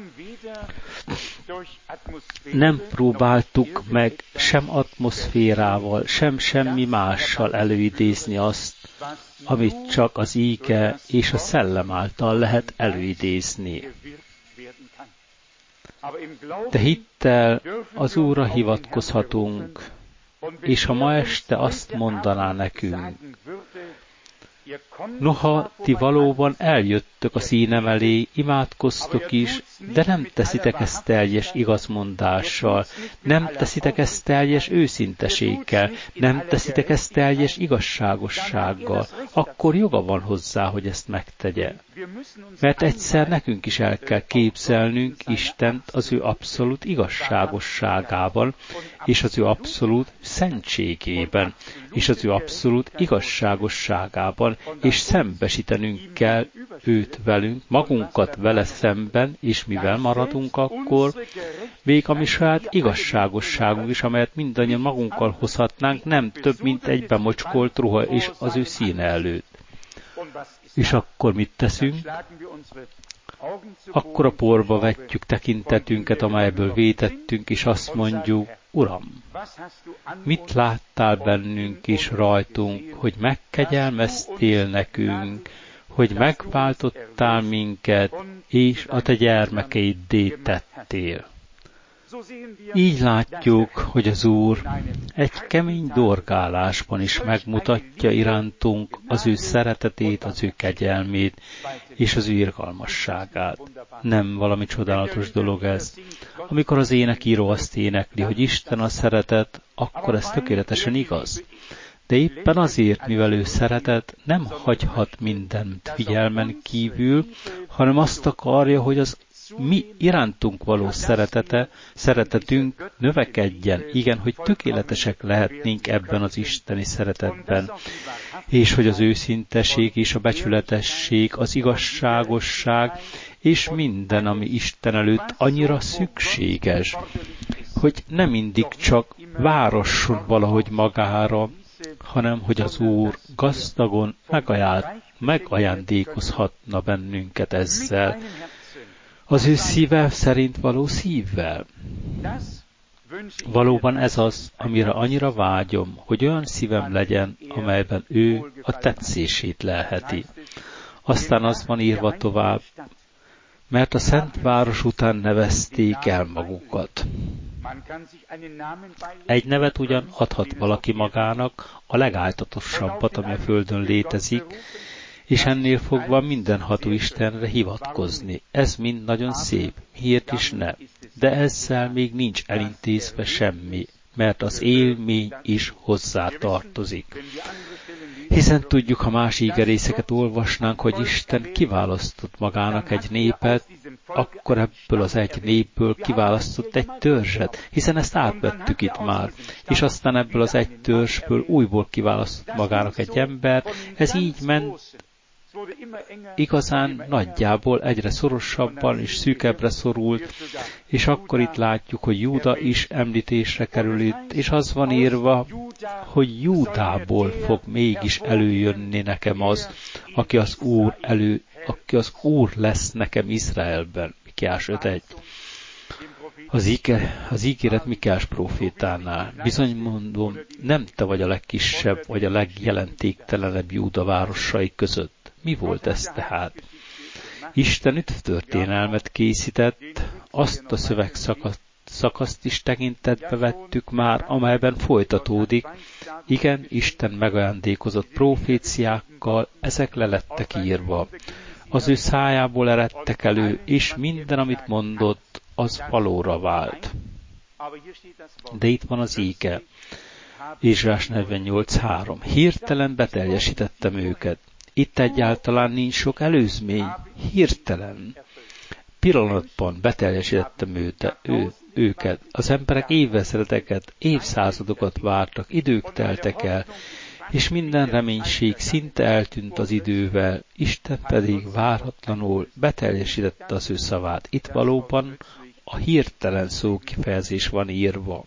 Nem próbáltuk meg sem atmoszférával, sem semmi mással előidézni azt, amit csak az íge és a szellem által lehet előidézni. De hittel az Úrra hivatkozhatunk, és ha ma este azt mondaná nekünk, noha ti valóban eljöttök a színem elé, imádkoztok is, de nem teszitek ezt teljes igazmondással, nem teszitek ezt teljes őszinteséggel, nem teszitek ezt teljes igazságossággal, akkor joga van hozzá, hogy ezt megtegye. Mert egyszer nekünk is el kell képzelnünk Istent az ő abszolút igazságosságában, és az ő abszolút szentségében, és az ő abszolút igazságosságában, és szembesítenünk kell őt velünk, magunkat vele szemben, és mivel maradunk akkor, még a mi saját igazságosságunk is, amelyet mindannyian magunkkal hozhatnánk, nem több, mint egy bemocskolt ruha és az ő színe előtt. És akkor mit teszünk? Akkor a porba vetjük tekintetünket, amelyből vétettünk, és azt mondjuk, Uram, mit láttál bennünk és rajtunk, hogy megkegyelmeztél nekünk, hogy megváltottál minket, és a te gyermekeiddé tettél. Így látjuk, hogy az Úr egy kemény dorgálásban is megmutatja irántunk az ő szeretetét, az ő kegyelmét és az ő irgalmasságát. Nem valami csodálatos dolog ez. Amikor az énekíró azt énekli, hogy Isten a szeretet, akkor ez tökéletesen igaz. De éppen azért, mivel ő szeretet, nem hagyhat mindent figyelmen kívül, hanem azt akarja, hogy az mi irántunk való szeretete, szeretetünk növekedjen, igen, hogy tökéletesek lehetnénk ebben az isteni szeretetben, és hogy az őszinteség és a becsületesség, az igazságosság, és minden, ami Isten előtt annyira szükséges, hogy nem mindig csak városson valahogy magára, hanem hogy az Úr gazdagon megajándékozhatna bennünket ezzel, az ő szíve szerint való szívvel. Valóban ez az, amire annyira vágyom, hogy olyan szívem legyen, amelyben ő a tetszését lelheti. Aztán az van írva tovább, mert a szent város után nevezték el magukat. Egy nevet ugyan adhat valaki magának, a legáltatosabbat, ami a földön létezik, és ennél fogva mindenható Istenre hivatkozni. Ez mind nagyon szép, miért is ne? De ezzel még nincs elintézve semmi, mert az élmény is hozzá tartozik. Hiszen tudjuk, ha más ígerészeket olvasnánk, hogy Isten kiválasztott magának egy népet, akkor ebből az egy népből kiválasztott egy törzset, hiszen ezt átvettük itt már, és aztán ebből az egy törzsből újból kiválasztott magának egy ember, ez így ment, igazán nagyjából egyre szorosabban és szűkebbre szorult, és akkor itt látjuk, hogy Júda is említésre kerül itt, és az van írva, hogy Júdából fog mégis előjönni nekem az, aki az Úr elő, aki az Úr lesz nekem Izraelben. Mikiás öt egy. Az, íge, az ígéret Mikiás prófétánál. Bizony mondom, nem te vagy a legkisebb, vagy a legjelentéktelenebb Júda városai között. Mi volt ez tehát? Isten történelmet készített, azt a szövegszakaszt is tekintetbe vettük már, amelyben folytatódik. Igen, Isten megajándékozott proféciákkal, ezek le lettek írva. Az ő szájából eredtek elő, és minden, amit mondott, az valóra vált. De itt van az íge. Ézsaiás negyvennyolc három. Hirtelen beteljesítettem őket. Itt egyáltalán nincs sok előzmény. Hirtelen. Pillanatban beteljesítettem őte, ő, őket. Az emberek évvezredeket, évszázadokat vártak, idők teltek el, és minden reménység szinte eltűnt az idővel, Isten pedig várhatlanul beteljesítette az ő szavát. Itt valóban a hirtelen szókifejezés van írva.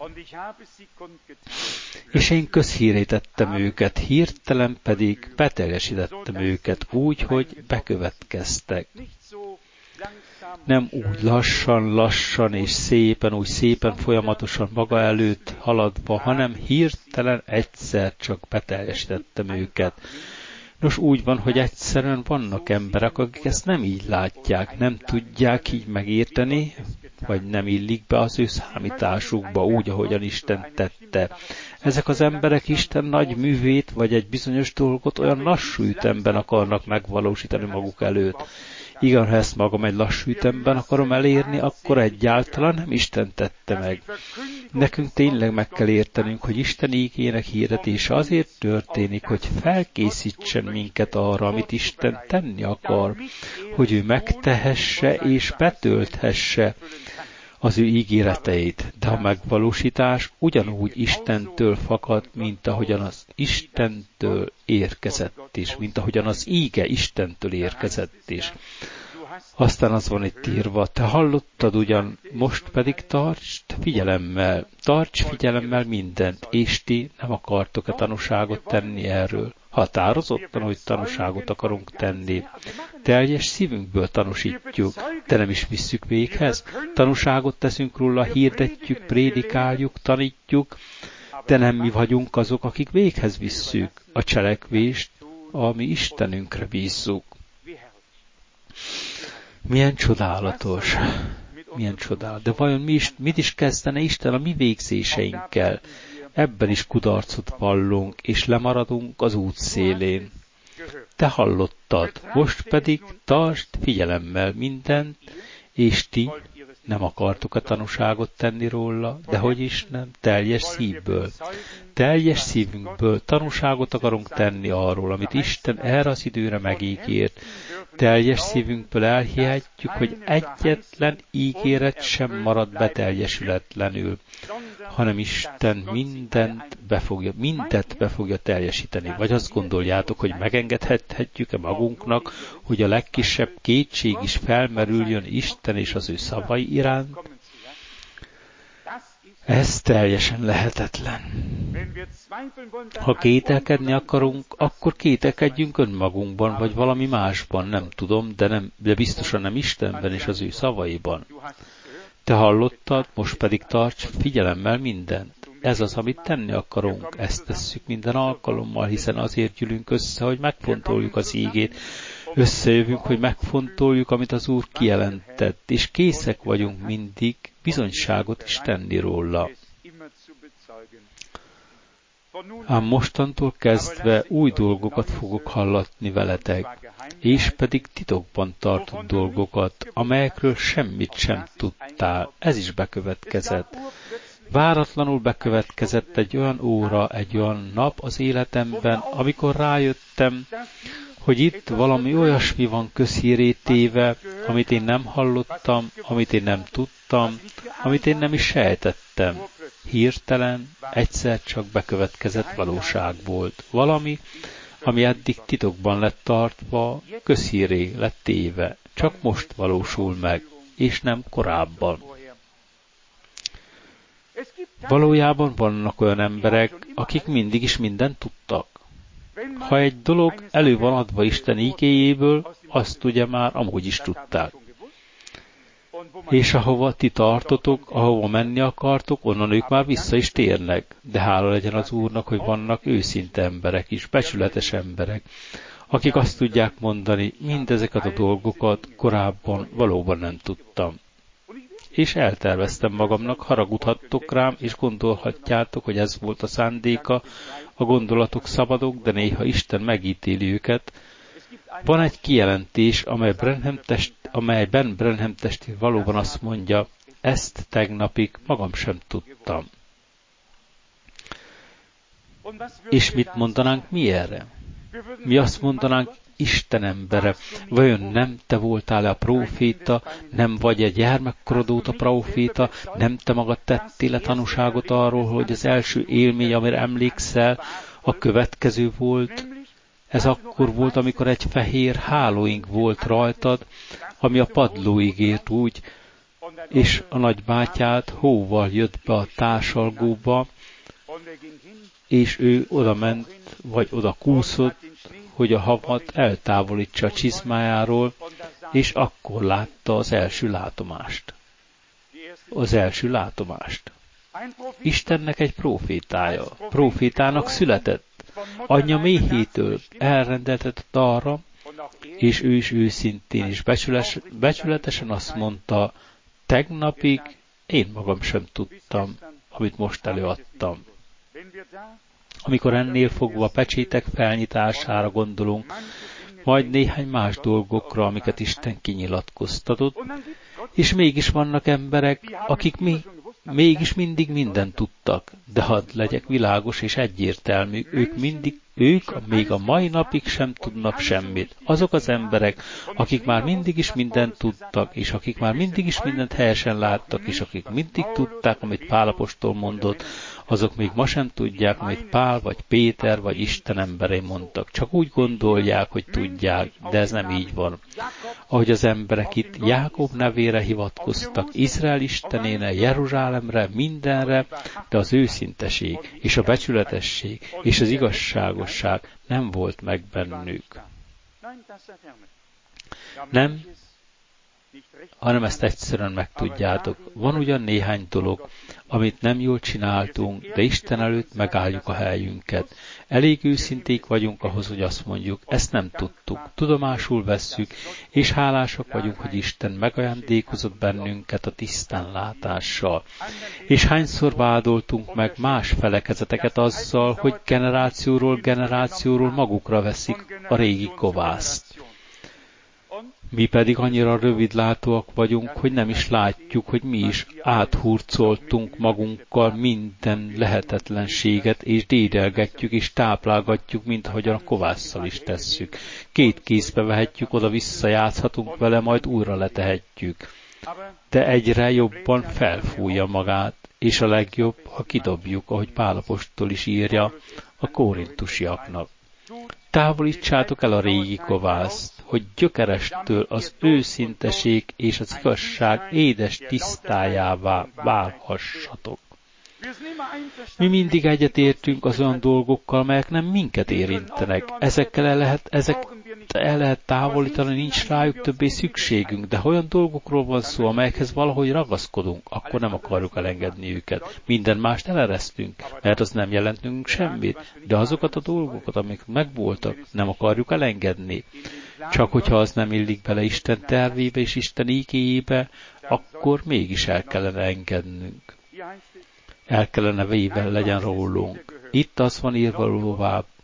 És én közhírítettem őket, hirtelen pedig beteljesítettem őket úgy, hogy bekövetkeztek. Nem úgy lassan, lassan és szépen, úgy szépen folyamatosan maga előtt haladva, hanem hirtelen egyszer csak beteljesítettem őket. Nos, úgy van, hogy egyszerűen vannak emberek, akik ezt nem így látják, nem tudják így megérteni, vagy nem illik be az ő számításukba úgy, ahogyan Isten tette. Ezek az emberek Isten nagy művét, vagy egy bizonyos dolgot olyan lassú ütemben akarnak megvalósítani maguk előtt. Igen, ha ezt magam egy lassú ütemben akarom elérni, akkor egyáltalán nem Isten tette meg. Nekünk tényleg meg kell értenünk, hogy Isten ígének hirdetése azért történik, hogy felkészítsen minket arra, amit Isten tenni akar, hogy ő megtehesse és betölthesse az ő ígéreteit, de a megvalósítás ugyanúgy Istentől fakad, mint ahogyan az Istentől érkezett is, mint ahogyan az íge Istentől érkezett is. Aztán az van itt írva, te hallottad ugyan, most pedig tartsd figyelemmel, tarts figyelemmel mindent, és ti nem akartok-e tanúságot tenni erről? Határozottan, hogy tanúságot akarunk tenni. Teljes szívünkből tanúsítjuk, de nem is visszük véghez. Tanúságot teszünk róla, hirdetjük, prédikáljuk, tanítjuk, de nem mi vagyunk azok, akik véghez visszük a cselekvést, ami Istenünkre bízzuk. Milyen csodálatos, milyen csodálatos. De vajon mi is, mit is kezdene Isten a mi végzéseinkkel? Ebben is kudarcot vallunk, és lemaradunk az út szélén. Te hallottad, most pedig tartsd figyelemmel mindent, és ti nem akartok a tanúságot tenni róla, de hogy is nem, teljes szívből. Teljes szívünkből tanúságot akarunk tenni arról, amit Isten erre az időre megígért. Teljes szívünkből elhihetjük, hogy egyetlen ígéret sem marad beteljesületlenül, hanem Isten mindent be fogja, mindet be fogja teljesíteni. Vagy azt gondoljátok, hogy megengedhetjük-e magunknak, hogy a legkisebb kétség is felmerüljön Isten és az ő szavai iránt? Ez teljesen lehetetlen. Ha kételkedni akarunk, akkor kételkedjünk önmagunkban, vagy valami másban, nem tudom, de, nem, de biztosan nem Istenben és az ő szavaiban. Te hallottad, most pedig tarts figyelemmel mindent. Ez az, amit tenni akarunk, ezt tesszük minden alkalommal, hiszen azért gyűlünk össze, hogy megfontoljuk az ígét. Összejövünk, hogy megfontoljuk, amit az Úr kijelentett, és készek vagyunk mindig bizonyságot is tenni róla. Ám mostantól kezdve új dolgokat fogok hallatni veletek. és pedig titokban tartott dolgokat, amelyekről semmit sem tudtál. Ez is bekövetkezett. Váratlanul bekövetkezett egy olyan óra, egy olyan nap az életemben, amikor rájöttem, hogy itt valami olyasmi van közhírré téve, amit én nem hallottam, amit én nem tudtam, amit én nem is sejtettem. Hirtelen, egyszer csak bekövetkezett valóság volt. Valami, ami eddig titokban lett tartva, közhírré lett téve. Csak most valósul meg, és nem korábban. Valójában vannak olyan emberek, akik mindig is mindent tudtak. Ha egy dolog elő van adva Isten igéjéből, azt ugye már amúgy is tudták. És ahova ti tartotok, ahova menni akartok, onnan ők már vissza is térnek. De hála legyen az Úrnak, hogy vannak őszinte emberek is, becsületes emberek, akik azt tudják mondani, mindezeket a dolgokat korábban valóban nem tudtam. És elterveztem magamnak, haragudhattok rám, és gondolhatjátok, hogy ez volt a szándéka, a gondolatok szabadok, de néha Isten megítéli őket. Van egy kijelentés, amely Branham test, amelyben Branham testvér valóban azt mondja, ezt tegnapig magam sem tudtam. És mit mondanánk mi erre? Mi azt mondanánk, Isten embere, vajon nem te voltál a próféta, nem vagy egy gyermekkorod óta próféta, nem te magad tettél a tanúságot arról, hogy az első élmény, amire emlékszel, a következő volt. Ez akkor volt, amikor egy fehér hálóink volt rajtad, ami a padlóig ért úgy, és a nagybátyád hóval jött be a társalgóba, és ő oda ment, vagy oda kúszott, hogy a havat eltávolítsa a csizmájáról, és akkor látta az első látomást. Az első látomást. Istennek egy prófétája, prófétának született. Anyja méhétől elrendeltetett arra, és ő is őszintén és becsüles, becsületesen azt mondta, tegnapig én magam sem tudtam, amit most előadtam. Amikor ennél fogva a pecsétek felnyitására gondolunk, majd néhány más dolgokra, amiket Isten kinyilatkoztatott, és mégis vannak emberek, akik mi mégis mindig mindent tudtak, de hadd legyek világos és egyértelmű, ők mindig, ők még a mai napig sem tudnak semmit. Azok az emberek, akik már mindig is mindent tudtak, és akik már mindig is mindent helyesen láttak, és akik mindig tudták, amit Pál apostol mondott, azok még ma sem tudják, amit Pál, vagy Péter, vagy Isten emberei mondtak. Csak úgy gondolják, hogy tudják, de ez nem így van. Ahogy az emberek itt Jákob nevére hivatkoztak, Izrael istenére, Jeruzsálemre, mindenre, de az őszinteség, és a becsületesség, és az igazságosság nem volt meg bennük. Nem, hanem ezt egyszerűen megtudjátok. Van ugyan néhány dolog, amit nem jól csináltunk, de Isten előtt megálljuk a helyünket. Elég őszinték vagyunk ahhoz, hogy azt mondjuk, ezt nem tudtuk, tudomásul vesszük, és hálásak vagyunk, hogy Isten megajándékozott bennünket a tisztánlátással. És hányszor vádoltunk meg más felekezeteket azzal, hogy generációról generációról magukra veszik a régi kovászt. Mi pedig annyira rövidlátóak vagyunk, hogy nem is látjuk, hogy mi is áthurcoltunk magunkkal minden lehetetlenséget, és dédelgetjük és táplálgatjuk, mint ahogyan a kovásszal is tesszük. Két kézbe vehetjük, oda-vissza játszhatunk vele, majd újra letehetjük. De egyre jobban felfújja magát, és a legjobb, ha kidobjuk, ahogy Pál apostol is írja a korintusiaknak. Távolítsátok el a régi kovászt, hogy gyökerestől az őszinteség és az igazság édes tisztájává válhassatok. Mi mindig egyetértünk az olyan dolgokkal, melyek nem minket érintenek. Ezekkel el lehet, ezek el lehet távolítani, nincs rájuk többé szükségünk, de ha olyan dolgokról van szó, amelyekhez valahogy ragaszkodunk, akkor nem akarjuk elengedni őket. Minden mást eleresztünk, mert az nem jelentünk semmit, de azokat a dolgokat, amik megvoltak, nem akarjuk elengedni. Csak hogyha az nem illik bele Isten tervébe és Isten ígéjébe, akkor mégis el kellene engednünk. El kellene véve legyen rólunk. Itt az van írva tovább,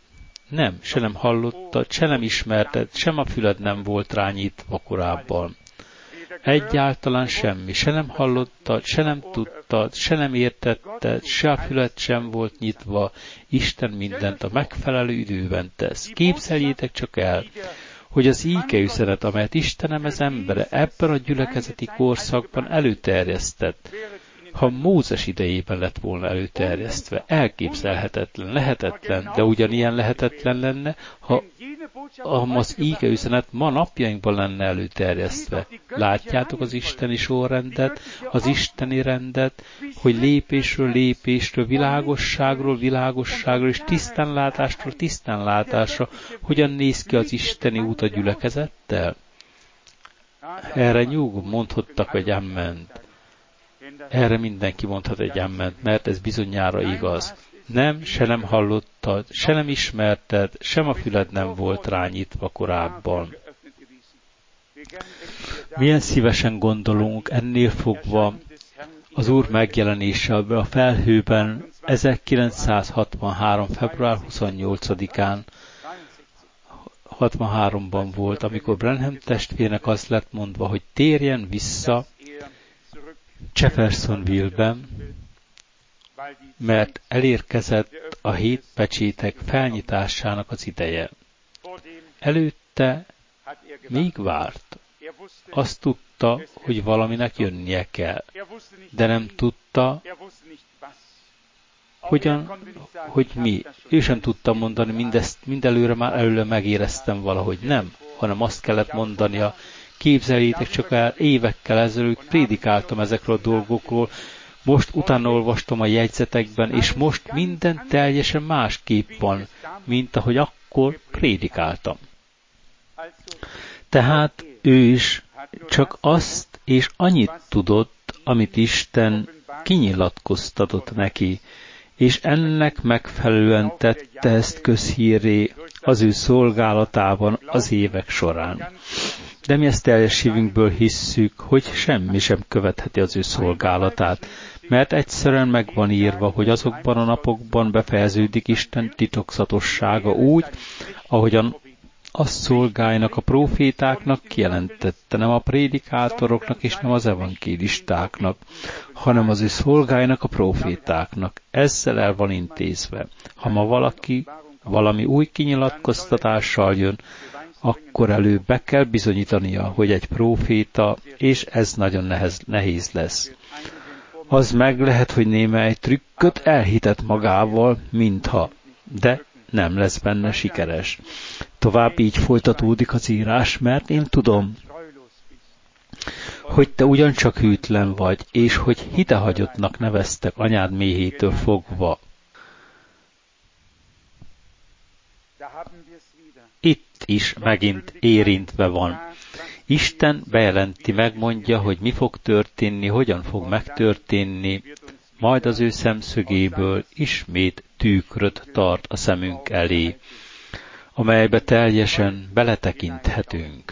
Nem, se nem hallottad, se nem ismerted, sem a füled nem volt rányítva korábban. Egyáltalán semmi, se nem hallottad, se nem tudtad, se nem értetted, se a füled sem volt nyitva, Isten mindent a megfelelő időben tesz. Képzeljétek csak el, hogy az íge üzenet, amelyet Istenem az embere ebben a gyülekezeti korszakban előterjesztett, ha Mózes idejében lett volna előterjesztve, elképzelhetetlen, lehetetlen, de ugyanilyen lehetetlen lenne, ha az íge üzenet ma napjainkban lenne előterjesztve. Látjátok az isteni sorrendet, az isteni rendet, hogy lépésről lépésről, világosságról világosságról és tisztánlátásról tisztánlátásra hogyan néz ki az isteni út a gyülekezettel? Erre nyugodtan mondhattak egy amment. Erre mindenki mondhat egy amment, mert ez bizonyára igaz. Nem, se nem hallottad, se nem ismerted, sem a füled nem volt rányítva korábban. Milyen szívesen gondolunk ennél fogva az Úr megjelenése a felhőben ezerkilencszázhatvanhárom. február huszonnyolcadikán hatvanháromban volt, amikor Branham testvérnek az lett mondva, hogy térjen vissza Jeffersonville-ben, mert elérkezett a hét pecsétek felnyitásának az ideje. Előtte még várt. Azt tudta, hogy valaminek jönnie kell, de nem tudta, hogyan, hogy mi. Ő sem tudta mondani mindezt, mindelőre már előre megéreztem valahogy. Nem, hanem azt kellett mondania, képzeljétek csak el, évekkel ezelőtt prédikáltam ezekről a dolgokról, most utána olvastam a jegyzetekben, és most minden teljesen másképp van, mint ahogy akkor prédikáltam. Tehát ő is csak azt és annyit tudott, amit Isten kinyilatkoztatott neki, és ennek megfelelően tette ezt közhírré az ő szolgálatában az évek során. De mi ezt teljes szívünkből hisszük, hogy semmi sem követheti az ő szolgálatát, mert egyszerűen meg van írva, hogy azokban a napokban befejeződik Isten titokzatossága úgy, ahogyan azt szolgáljanak a profétáknak kijelentette, nem a prédikátoroknak és nem az evangélistáknak, hanem az ő szolgáljanak a profétáknak. Ezzel el van intézve. Ha ma valaki valami új kinyilatkoztatással jön, akkor előbb be kell bizonyítania, hogy egy próféta, és ez nagyon nehez, nehéz lesz. Az meg lehet, hogy némely trükköt elhitett magával, mintha, de nem lesz benne sikeres. Tovább így folytatódik az írás, mert én tudom, hogy te ugyancsak hűtlen vagy, és hogy hitehagyottnak neveztek anyád méhétől fogva. Itt is megint érintve van. Isten bejelenti, megmondja, hogy mi fog történni, hogyan fog megtörténni, majd az ő szemszögéből ismét tükröt tart a szemünk elé, amelybe teljesen beletekinthetünk.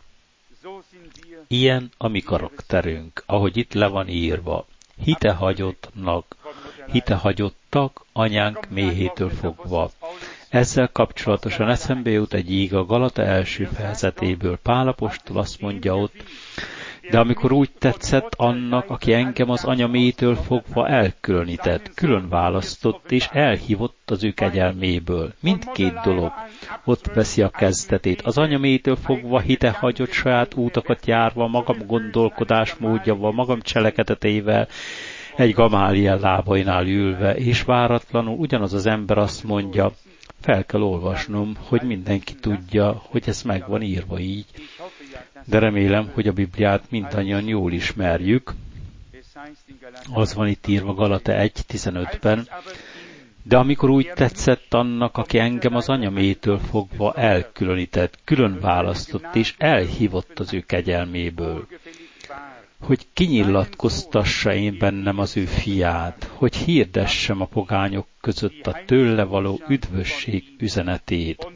Ilyen a mi karakterünk, ahogy itt le van írva. Hitehagyottnak, hitehagyottak anyánk méhétől fogva. Ezzel kapcsolatosan eszembe jut egy íg a Galata első fejezetéből. Pál apostol azt mondja ott, de amikor úgy tetszett annak, aki engem az anya méhétől fogva elkülönített, külön választott és elhívott az ő kegyelméből. Mindkét dolog ott veszi a kezdetét. Az anya méhétől fogva hitehagyott saját útakat járva, magam gondolkodásmódjával, magam cselekedetével, egy Gamáliel lábainál ülve, és váratlanul ugyanaz az ember azt mondja, fel kell olvasnom, hogy mindenki tudja, hogy ez meg van írva így. De remélem, hogy a Bibliát mindannyian jól ismerjük. Az van itt írva Galata egy tizenötben. De amikor úgy tetszett annak, aki engem az anyamétől fogva elkülönített, külön választott és elhívott az ő kegyelméből, hogy kinyilatkoztassa én bennem az ő fiát, hogy hirdessem a pogányok között a tőle való üdvösség üzenetét.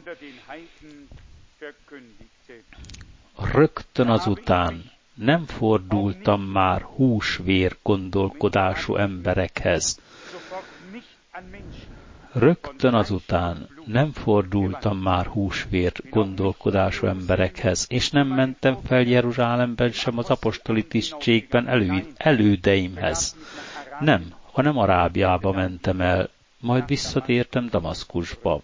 Rögtön azután nem fordultam már hús-vér gondolkodású emberekhez. Rögtön azután nem fordultam már húsvér gondolkodású emberekhez, és nem mentem fel Jeruzsálemben sem az apostoli tisztségben elő, elődeimhez. Nem, hanem Arábiába mentem el, majd visszatértem Damaszkusba.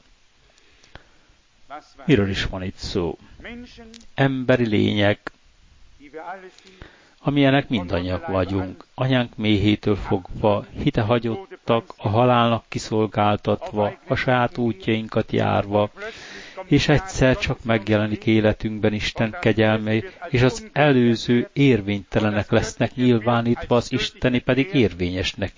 Miről is van itt szó? Emberi lények, amilyenek mindannyiak vagyunk, anyánk méhétől fogva, hitehagyottak, a halálnak kiszolgáltatva, a saját útjainkat járva, és egyszer csak megjelenik életünkben Isten kegyelmei, és az előző érvénytelenek lesznek nyilvánítva, az isteni pedig érvényesnek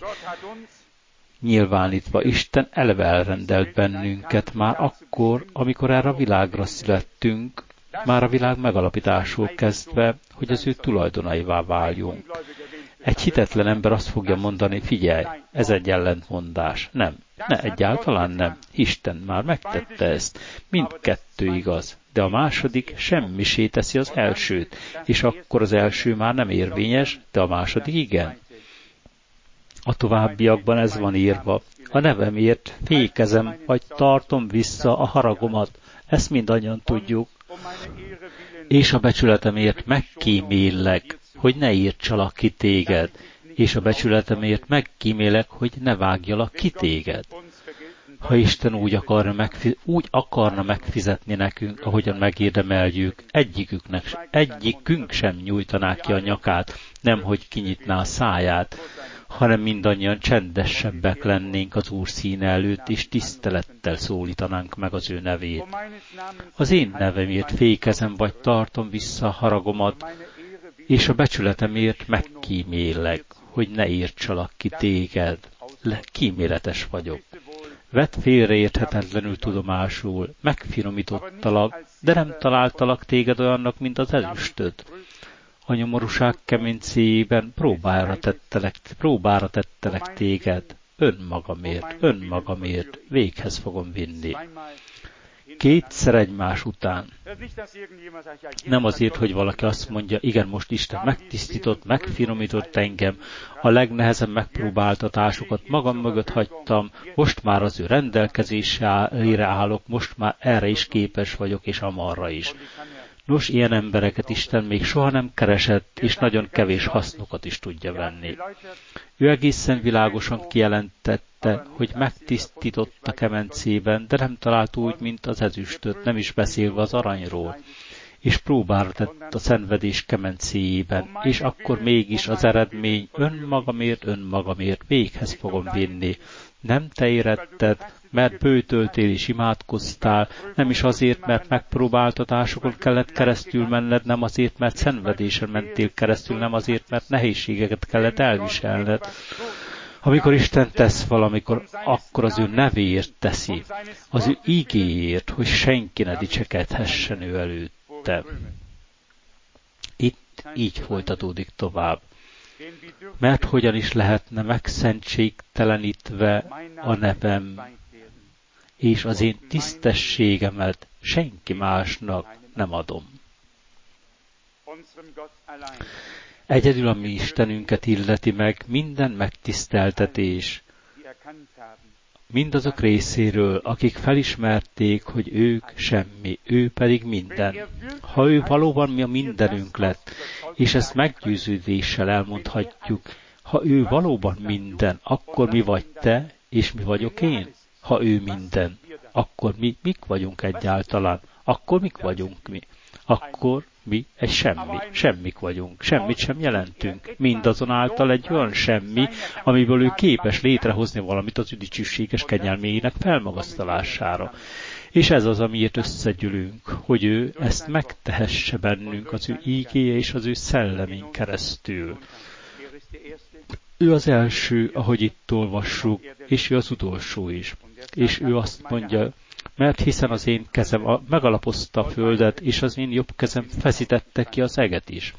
nyilvánítva. Isten eleve elrendelt bennünket már akkor, amikor erre a világra születtünk, már a világ megalapításról kezdve, hogy az ő tulajdonaivá váljunk. Egy hitetlen ember azt fogja mondani, figyelj, ez egy ellentmondás. Nem, ne, egyáltalán nem. Isten már megtette ezt. Mindkettő igaz, de a második semmisé teszi az elsőt, és akkor az első már nem érvényes, de a második igen. A továbbiakban ez van írva. A nevemért fékezem, vagy tartom vissza a haragomat. Ezt mindannyian tudjuk. És a becsületemért megkíméllek, hogy ne írtsalak ki téged, és a becsületemért megkímélek, hogy ne vágjalak ki téged. Ha Isten úgy akarna, megfiz- úgy akarna megfizetni nekünk, ahogyan megérdemeljük, egyiküknek, egyikünk sem nyújtaná ki a nyakát, nemhogy kinyitná a száját, hanem mindannyian csendesebbek lennénk az Úr színe előtt, és tisztelettel szólítanánk meg az ő nevét. Az én nevemért fékezem, vagy tartom vissza a haragomat, és a becsületemért megkímélek, hogy ne írtsalak ki téged. Le, kíméletes vagyok. Vedd félreérthetetlenül tudomásul, megfinomítottalak, de nem találtalak téged olyannak, mint az ezüstöd. A nyomorúság kemencéjében próbára tettelek, próbára tettelek téged, önmagamért, önmagamért, véghez fogom vinni. Kétszer egymás után. Nem azért, hogy valaki azt mondja, igen, most Isten megtisztított, megfinomított engem, a legnehezebb megpróbáltatásokat magam mögött hagytam, most már az ő rendelkezésére állok, most már erre is képes vagyok, és amarra is. Nos, ilyen embereket Isten még soha nem keresett, és nagyon kevés hasznokat is tudja venni. Ő egészen világosan kijelentette, hogy megtisztított a kemencében, de nem talált úgy, mint az ezüstöt, nem is beszélve az aranyról, és próbára tett a szenvedés kemencéjében, és akkor mégis az eredmény önmagamért, önmagamért véghez fogom vinni. Nem te éretted, mert bőtöltél és imádkoztál, nem is azért, mert megpróbáltatásokon kellett keresztül menned, nem azért, mert szenvedésen mentél keresztül, nem azért, mert nehézségeket kellett elviselned. Amikor Isten tesz valamikor, akkor az ő nevéért teszi, az ő ígéért, hogy senki ne dicsekedhessen ő előtte. Itt így folytatódik tovább. Mert hogyan is lehetne megszentségtelenítve a nevem, és az én tisztességemet senki másnak nem adom. Egyedül a mi Istenünket illeti meg minden megtiszteltetés, mindazok részéről, akik felismerték, hogy ők semmi, ő pedig minden. Ha ő valóban mi a mindenünk lett, és ezt meggyőződéssel elmondhatjuk, ha ő valóban minden, akkor mi vagy te, és mi vagyok én? Ha ő minden, akkor mi mik vagyunk egyáltalán? Akkor mik vagyunk mi? Akkor mi egy semmi, semmik vagyunk, semmit sem jelentünk. Mindazonáltal egy olyan semmi, amiből ő képes létrehozni valamit az ő dicsőséges kegyelméjének felmagasztalására. És ez az, amiért összegyűlünk, hogy ő ezt megtehesse bennünk az ő ígéje és az ő szellemén keresztül. Ő az első, ahogy itt olvassuk, és ő az utolsó is. És ő azt mondja, mert hiszen az én kezem a, megalapozta a földet, és az én jobb kezem feszítette ki az eget is.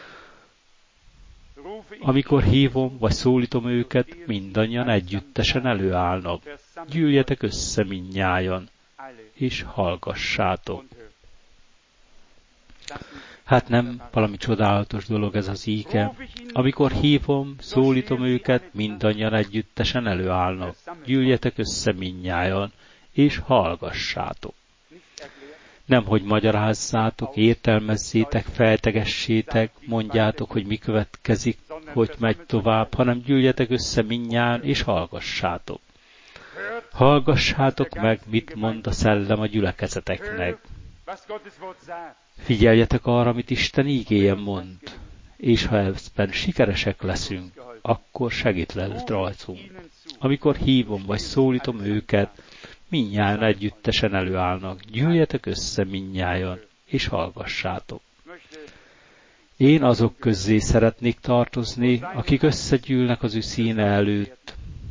Amikor hívom, vagy szólítom őket, mindannyian együttesen előállnak. Gyűljetek össze mindnyájan, és hallgassátok. Hát nem valami csodálatos dolog ez az íge. Amikor hívom, szólítom őket, mindannyian együttesen előállnak. Gyűljetek össze mindnyájan, és hallgassátok. Nem, hogy magyarázzátok, értelmezzétek, feltegessétek, mondjátok, hogy mi következik, hogy megy tovább, hanem gyűljetek össze mindnyájan, és hallgassátok. Hallgassátok meg, mit mond a szellem a gyülekezeteknek. Figyeljetek arra, amit Isten ígéje mond, és ha ebben sikeresek leszünk, akkor segít le rajtunk. Amikor hívom vagy szólítom őket, mindnyájan együttesen előállnak. Gyűljetek össze mindnyájan, és hallgassátok. Én azok közzé szeretnék tartozni, akik összegyűlnek az ő színe előtt.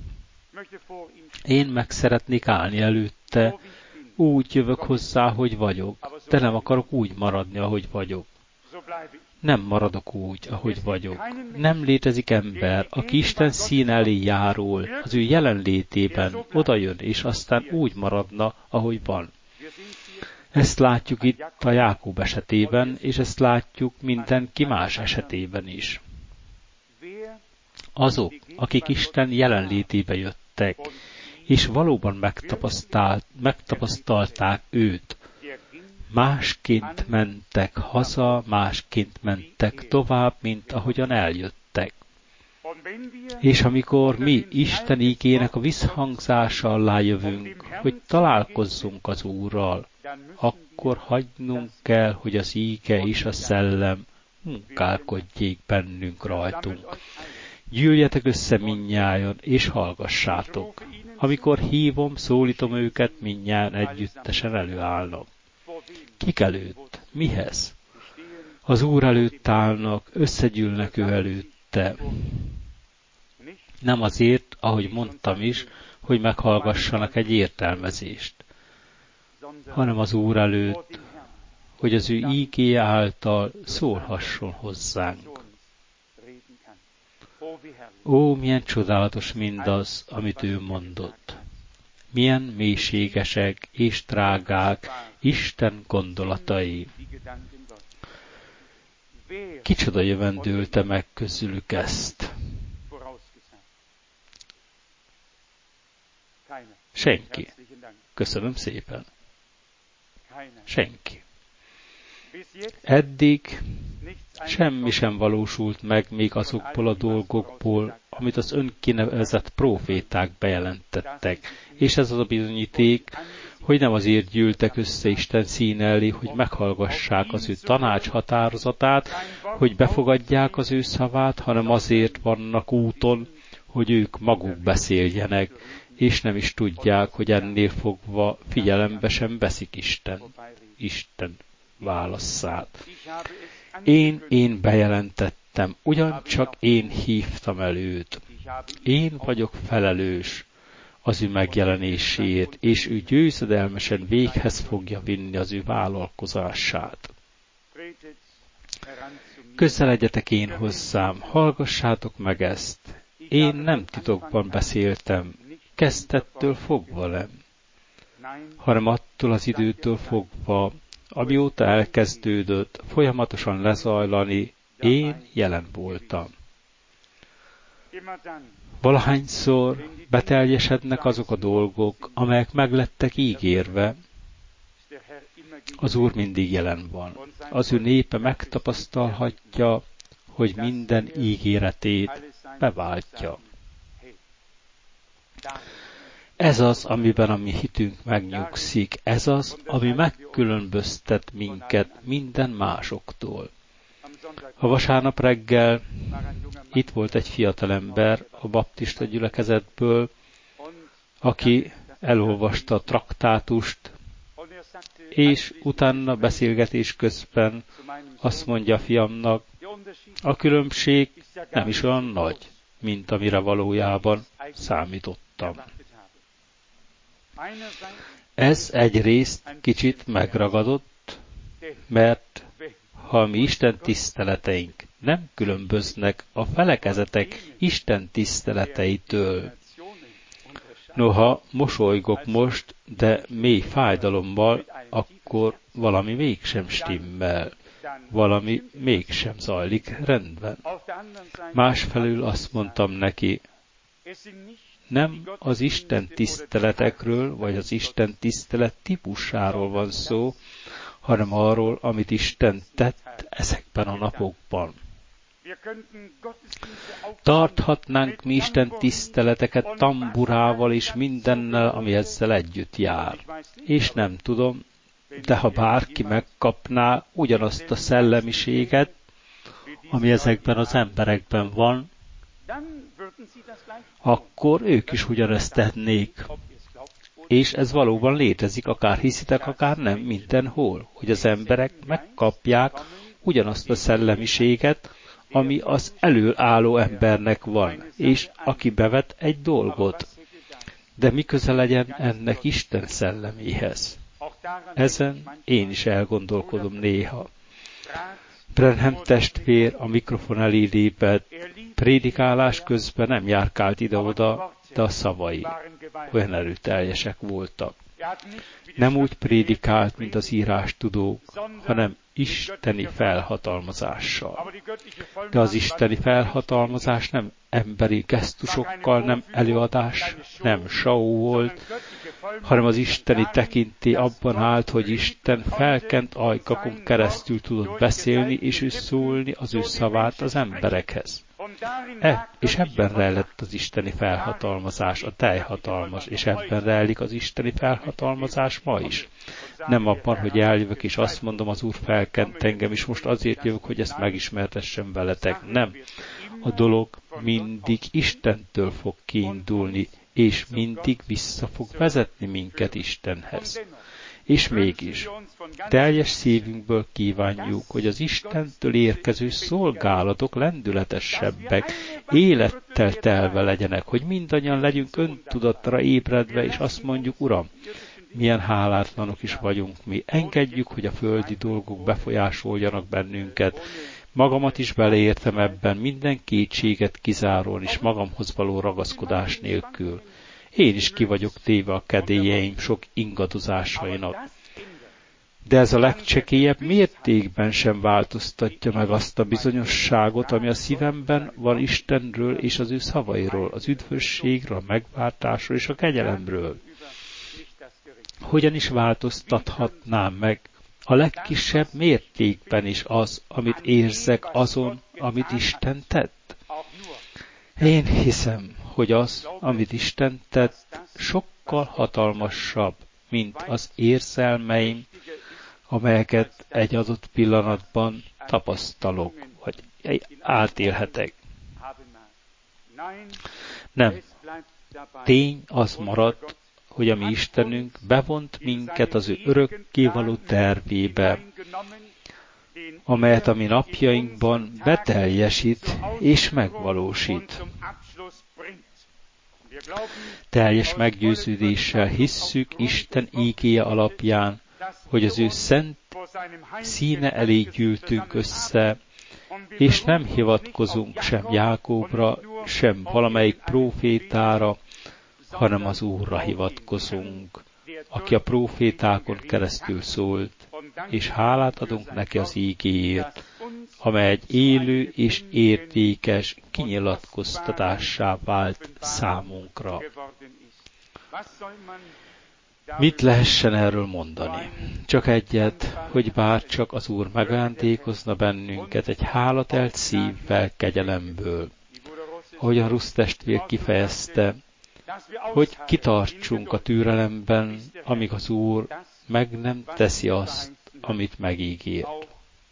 Én meg szeretnék állni előtte, úgy jövök hozzá, hogy vagyok, de nem akarok úgy maradni, ahogy vagyok. Nem maradok úgy, ahogy vagyok. Nem létezik ember, aki Isten szín elé járul, az ő jelenlétében odajön, és aztán úgy maradna, ahogy van. Ezt látjuk itt a Jákob esetében, és ezt látjuk mindenki más esetében is. Azok, akik Isten jelenlétébe jöttek, és valóban megtapasztalt, megtapasztalták őt, másként mentek haza, másként mentek tovább, mint ahogyan eljöttek. És amikor mi Isten ígének a visszhangzása alá jövünk, hogy találkozzunk az Úrral, akkor hagynunk kell, hogy az íge és a szellem munkálkodjék bennünk rajtunk. Gyűljetek össze mindnyájan, és hallgassátok. Amikor hívom, szólítom őket, mindnyájan együttesen előállnak. Kik előtt? Mihez? Az Úr előtt állnak, összegyűlnek ő előtte. Nem azért, ahogy mondtam is, hogy meghallgassanak egy értelmezést, hanem az Úr előtt, hogy az ő ígéje által szólhasson hozzánk. Ó, milyen csodálatos mindaz, amit ő mondott. Milyen mélységesek és drágák Isten gondolatai. Kicsoda jövendőlte meg közülük ezt? Senki. Köszönöm szépen. Senki. Eddig semmi sem valósult meg még azokból a dolgokból, amit az önkinevezett próféták bejelentettek, és ez az a bizonyíték, hogy nem azért gyűltek össze Isten színe elé, hogy meghallgassák az ő tanács határozatát, hogy befogadják az ő szavát, hanem azért vannak úton, hogy ők maguk beszéljenek, és nem is tudják, hogy ennél fogva figyelembe sem veszik Isten, Isten válaszát. Én, én bejelentettem, ugyancsak én hívtam előt. Én vagyok felelős az ő megjelenéséért, és ő győzedelmesen véghez fogja vinni az ő vállalkozását. Közeledjetek én hozzám, hallgassátok meg ezt. Én nem titokban beszéltem, kezdettől fogva nem, hanem attól az időtől fogva, amióta elkezdődött folyamatosan lezajlani, én jelen voltam. Valahányszor beteljesednek azok a dolgok, amelyek meglettek ígérve, az Úr mindig jelen van. Az ő népe megtapasztalhatja, hogy minden ígéretét beváltja. Ez az, amiben a mi hitünk megnyugszik, ez az, ami megkülönböztet minket minden másoktól. A vasárnap reggel itt volt egy fiatalember a baptista gyülekezetből, aki elolvasta a traktátust, és utána beszélgetés közben azt mondja a fiamnak, a különbség nem is olyan nagy, mint amire valójában számítottam. Ez egyrészt kicsit megragadott, mert ha a mi Isten tiszteleteink nem különböznek a felekezetek Isten tiszteleteitől, noha mosolygok most, de mély fájdalommal, akkor valami mégsem stimmel. valami mégsem zajlik rendben. Másfelől azt mondtam neki, nem az Isten tiszteletekről, vagy az Isten tisztelet típusáról van szó, hanem arról, amit Isten tett ezekben a napokban. Tarthatnánk mi Isten tiszteleteket tamburával és mindennel, ami ezzel együtt jár. És nem tudom, de ha bárki megkapná ugyanazt a szellemiséget, ami ezekben az emberekben van, akkor ők is ugyanezt tennék. És ez valóban létezik, akár hiszitek, akár nem, mindenhol, hogy az emberek megkapják ugyanazt a szellemiséget, ami az elől álló embernek van, és aki bevet egy dolgot. De mi köze legyen ennek Isten szelleméhez? Ezen én is elgondolkodom néha. Branham testvér a mikrofon elé lépett, prédikálás közben nem járkált ide-oda, de a szavai olyan erőteljesek voltak. Nem úgy prédikált, mint az írástudók, hanem isteni felhatalmazással. De az isteni felhatalmazás nem emberi gesztusokkal, nem előadás, nem show volt, hanem az isteni tekintély abban állt, hogy Isten felkent ajkakon keresztül tudott beszélni, és ő szólni az ő szavát az emberekhez. E, és ebben rejlett az isteni felhatalmazás, a teljhatalmas, és ebben rejlik az isteni felhatalmazás ma is. Nem abban, hogy eljövök, és azt mondom, az Úr felkent engem, és most azért jövök, hogy ezt megismertessem veletek. Nem. A dolog mindig Istentől fog kiindulni, és mindig vissza fog vezetni minket Istenhez. És mégis, teljes szívünkből kívánjuk, hogy az Istentől érkező szolgálatok lendületesebbek, élettel telve legyenek, hogy mindannyian legyünk öntudatra ébredve, és azt mondjuk, Uram, milyen hálátlanok is vagyunk mi. Engedjük, hogy a földi dolgok befolyásoljanak bennünket. Magamat is beleértem ebben, minden kétséget kizáróan és magamhoz való ragaszkodás nélkül. Én is ki vagyok téve a kedélyeim sok ingadozásainak. De ez a legcsekélyebb mértékben sem változtatja meg azt a bizonyosságot, ami a szívemben van Istenről és az ő szavairól, az üdvösségről, a megváltásról és a kegyelemről. Hogyan is változtathatnám meg a legkisebb mértékben is az, amit érzek azon, amit Isten tett? Én hiszem, hogy az, amit Isten tett, sokkal hatalmasabb, mint az érzelmeim, amelyeket egy adott pillanatban tapasztalok, vagy átélhetek. Nem. Tény az maradt, hogy a mi Istenünk bevont minket az ő örökkévaló tervébe, amelyet a mi napjainkban beteljesít és megvalósít. Teljes meggyőződéssel hisszük Isten ígéje alapján, hogy az ő szent színe elé gyűltünk össze, és nem hivatkozunk sem Jákóbra, sem valamelyik prófétára, hanem az Úrra hivatkozunk, aki a prófétákon keresztül szólt, és hálát adunk neki az ígéért, amely egy élő és értékes kinyilatkoztatássá vált számunkra. Mit lehessen erről mondani? Csak egyet, hogy bár csak az Úr megajándékozna bennünket egy hálatelt szívvel kegyelemből, ahogy a Rusz testvér kifejezte, hogy kitartsunk a türelemben, amíg az Úr meg nem teszi azt, amit megígért.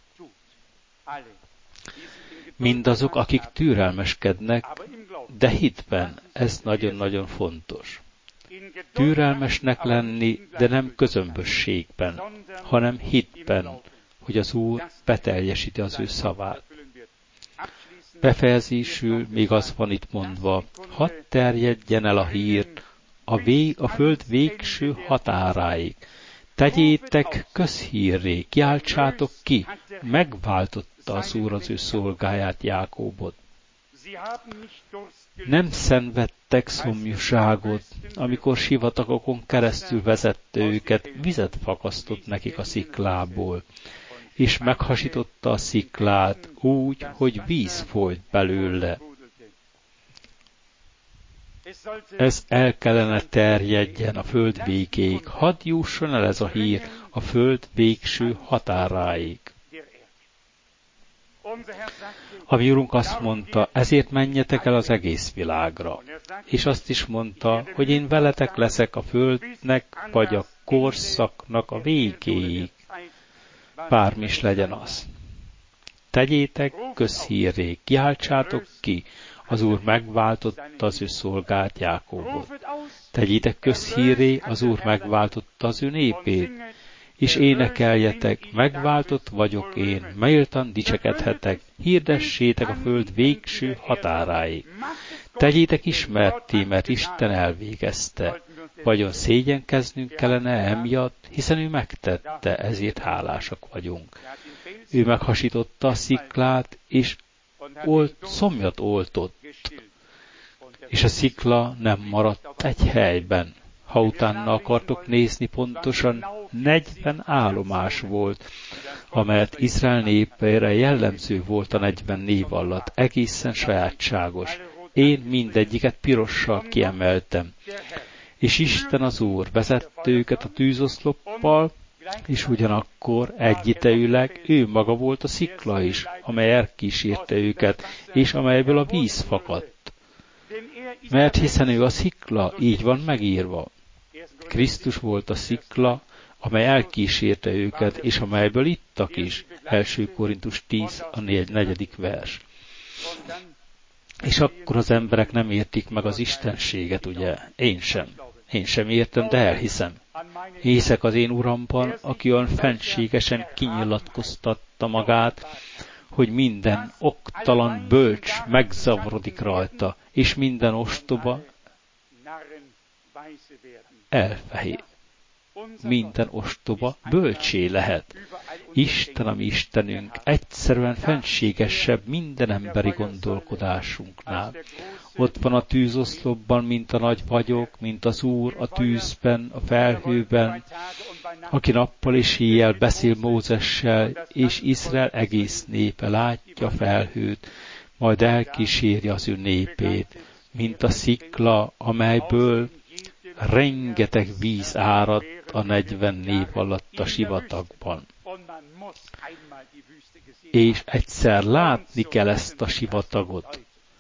Mindazok, akik türelmeskednek, de hitben, ez nagyon-nagyon fontos. Türelmesnek lenni, de nem közömbösségben, hanem hitben, hogy az Úr beteljesíti az ő szavát. Befejezésül még az van itt mondva, hadd terjedjen el a hír a, vég, a föld végső határáig. Tegyétek közhírré, kiáltsátok ki, megváltotta az Úr az ő szolgáját, Jákóbot. Nem szenvedtek szomjúságot, amikor sivatagokon keresztül vezette őket, vizet fakasztott nekik a sziklából, és meghasította a sziklát úgy, hogy víz folyt belőle. Ez el kellene terjedjen a föld végéig, hadd jusson el ez a hír a föld végső határáig. A mi Urunk azt mondta, ezért menjetek el az egész világra. És azt is mondta, hogy én veletek leszek a földnek, vagy a korszaknak a végéig. Bármi is legyen az. Tegyétek közhírré, kiáltsátok ki, az Úr megváltotta az ő szolgált Jákóbot. Tegyétek közhírré, az Úr megváltotta az ő népét, és énekeljetek, megváltott vagyok én, méltan dicsekedhetek, hirdessétek a föld végső határáig. Tegyétek ismerté, mert Isten elvégezte. Vajon szégyenkeznünk kellene emiatt, hiszen ő megtette, ezért hálásak vagyunk. Ő meghasította a sziklát, és olt, szomjat oltott, és a szikla nem maradt egy helyben. Ha utána akartok nézni pontosan, negyven állomás volt, amelyet Izrael népére jellemző volt a negyven név alatt, egészen sajátságos. Én mindegyiket pirossal kiemeltem. És Isten az Úr vezette őket a tűzoszloppal, és ugyanakkor egyidejűleg ő maga volt a szikla is, amely elkísérte őket, és amelyből a víz fakadt. Mert hiszen ő a szikla, így van megírva. Krisztus volt a szikla, amely elkísérte őket, és amelyből ittak is. első Korintus tíz, a negyedik vers. És akkor az emberek nem értik meg az istenséget, ugye? Én sem. Én sem értem, de elhiszem. Hiszek az én Uramban, aki olyan fenségesen kinyilatkoztatta magát, hogy minden oktalan bölcs megzavarodik rajta, és minden ostoba elfehér. Minden ostoba bölcsé lehet. Isten, ami Istenünk, egyszerűen fenségesebb minden emberi gondolkodásunknál. Ott van a tűzoszlopban, mint a nagy vagyok, mint az Úr a tűzben, a felhőben, aki nappal és éjjel beszél Mózessel, és Izrael egész népe látja a felhőt, majd elkíséri az ő népét, mint a szikla, amelyből rengeteg víz árad a negyven név alatt a sivatagban. És egyszer látni kell ezt a sivatagot.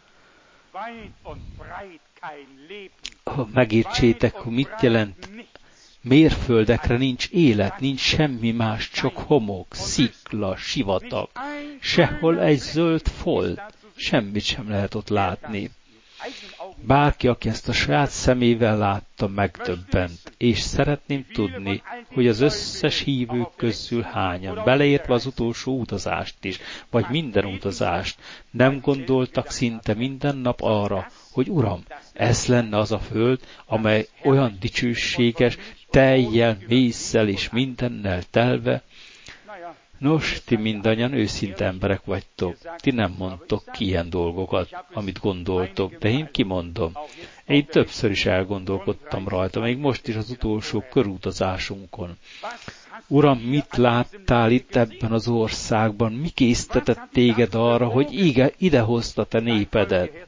Megértsétek, hogy mit jelent. Mérföldekre nincs élet, nincs semmi más, csak homok, szikla, sivatag. Sehol egy zöld fold, semmit sem lehet ott látni. Bárki, aki ezt a saját szemével látta, megdöbbent, és szeretném tudni, hogy az összes hívők közül hányan, beleértve az utolsó utazást is, vagy minden utazást, nem gondoltak szinte minden nap arra, hogy Uram, ez lenne az a föld, amely olyan dicsőséges, tejjel, mésszel és mindennel telve. Nos, ti mindannyian őszinte emberek vagytok, ti nem mondtok ki ilyen dolgokat, amit gondoltok, de én kimondom. Én többször is elgondolkodtam rajta, még most is az utolsó körutazásunkon. Uram, mit láttál itt ebben az országban? Mi késztetett téged arra, hogy ide, idehozta te népedet?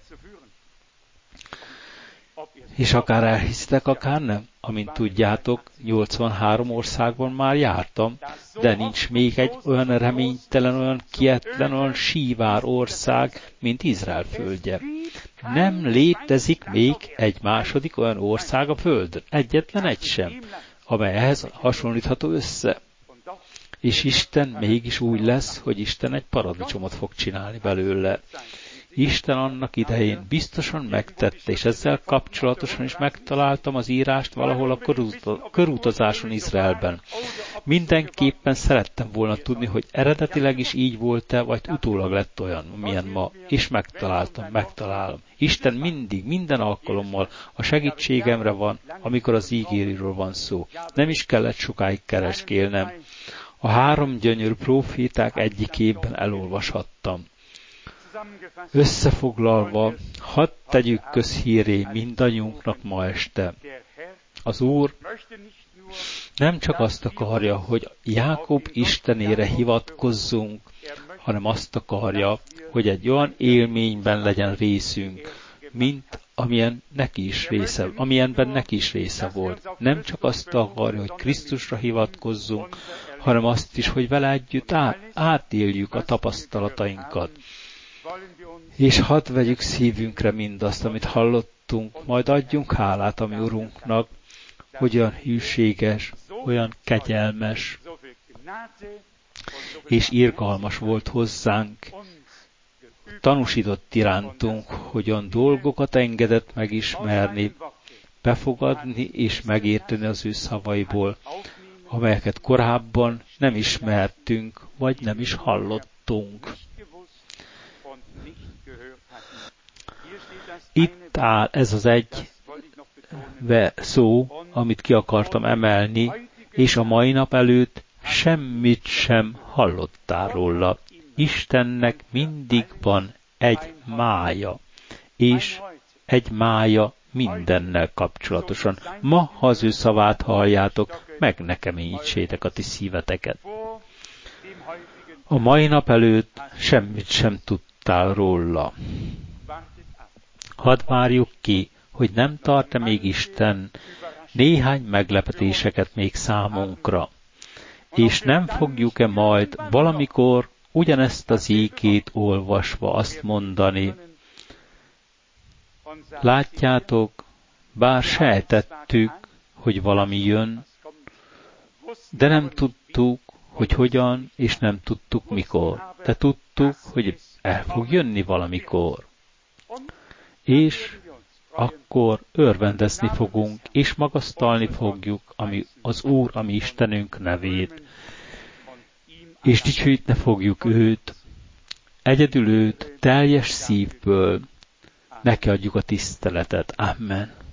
És akár elhisztek, akár nem. Amint tudjátok, nyolcvanhárom országban már jártam, de nincs még egy olyan reménytelen, olyan kietlen, olyan sívár ország, mint Izrael földje. Nem létezik még egy második olyan ország a földön, egyetlen egy sem, amely ehhez hasonlítható össze. És Isten mégis úgy lesz, hogy Isten egy paradicsomot fog csinálni belőle. Isten annak idején biztosan megtette, és ezzel kapcsolatosan is megtaláltam az írást valahol a körutazáson Izraelben. Mindenképpen szerettem volna tudni, hogy eredetileg is így volt-e, vagy utólag lett olyan, milyen ma, és megtaláltam, megtalálom. Isten mindig, minden alkalommal a segítségemre van, amikor az ígériről van szó. Nem is kellett sokáig kereskélnem. A három gyönyörű próféták egyikében elolvashattam. Összefoglalva, hadd tegyük közhírré mindannyiunknak ma este. Az Úr Nem csak azt akarja, hogy Jákob Istenére hivatkozzunk, hanem azt akarja, hogy egy olyan élményben legyen részünk, mint amilyen neki is része, amilyenben neki is része volt. Nem csak azt akarja, hogy Krisztusra hivatkozzunk, hanem azt is, hogy vele együtt át, átéljük a tapasztalatainkat. És hadd vegyük szívünkre mindazt, amit hallottunk, majd adjunk hálát a mi Urunknak, hogy olyan hűséges, olyan kegyelmes és irgalmas volt hozzánk, tanúsított irántunk, hogy olyan dolgokat engedett megismerni, befogadni és megérteni az ő szavaiból, amelyeket korábban nem ismertünk, vagy nem is hallottunk. Itt áll ez az egy szó, amit ki akartam emelni, és a mai nap előtt semmit sem hallottál róla. Istennek mindig van egy mája, és egy mája mindennel kapcsolatosan. Ma, ha az ő szavát halljátok, meg ne keményítsétek a ti szíveteket. A mai nap előtt semmit sem tudtál róla. Hadd várjuk ki, hogy nem tart-e még Isten néhány meglepetéseket még számunkra, és nem fogjuk-e majd valamikor ugyanezt az ígét olvasva azt mondani, látjátok, bár sejtettük, hogy valami jön, de nem tudtuk, hogy hogyan, és nem tudtuk mikor. De tudtuk, hogy el fog jönni valamikor. És akkor örvendezni fogunk, és magasztalni fogjuk ami az Úr, ami Istenünk nevét. És dicsőíteni fogjuk őt, egyedül őt, teljes szívből, neki adjuk a tiszteletet. Amen.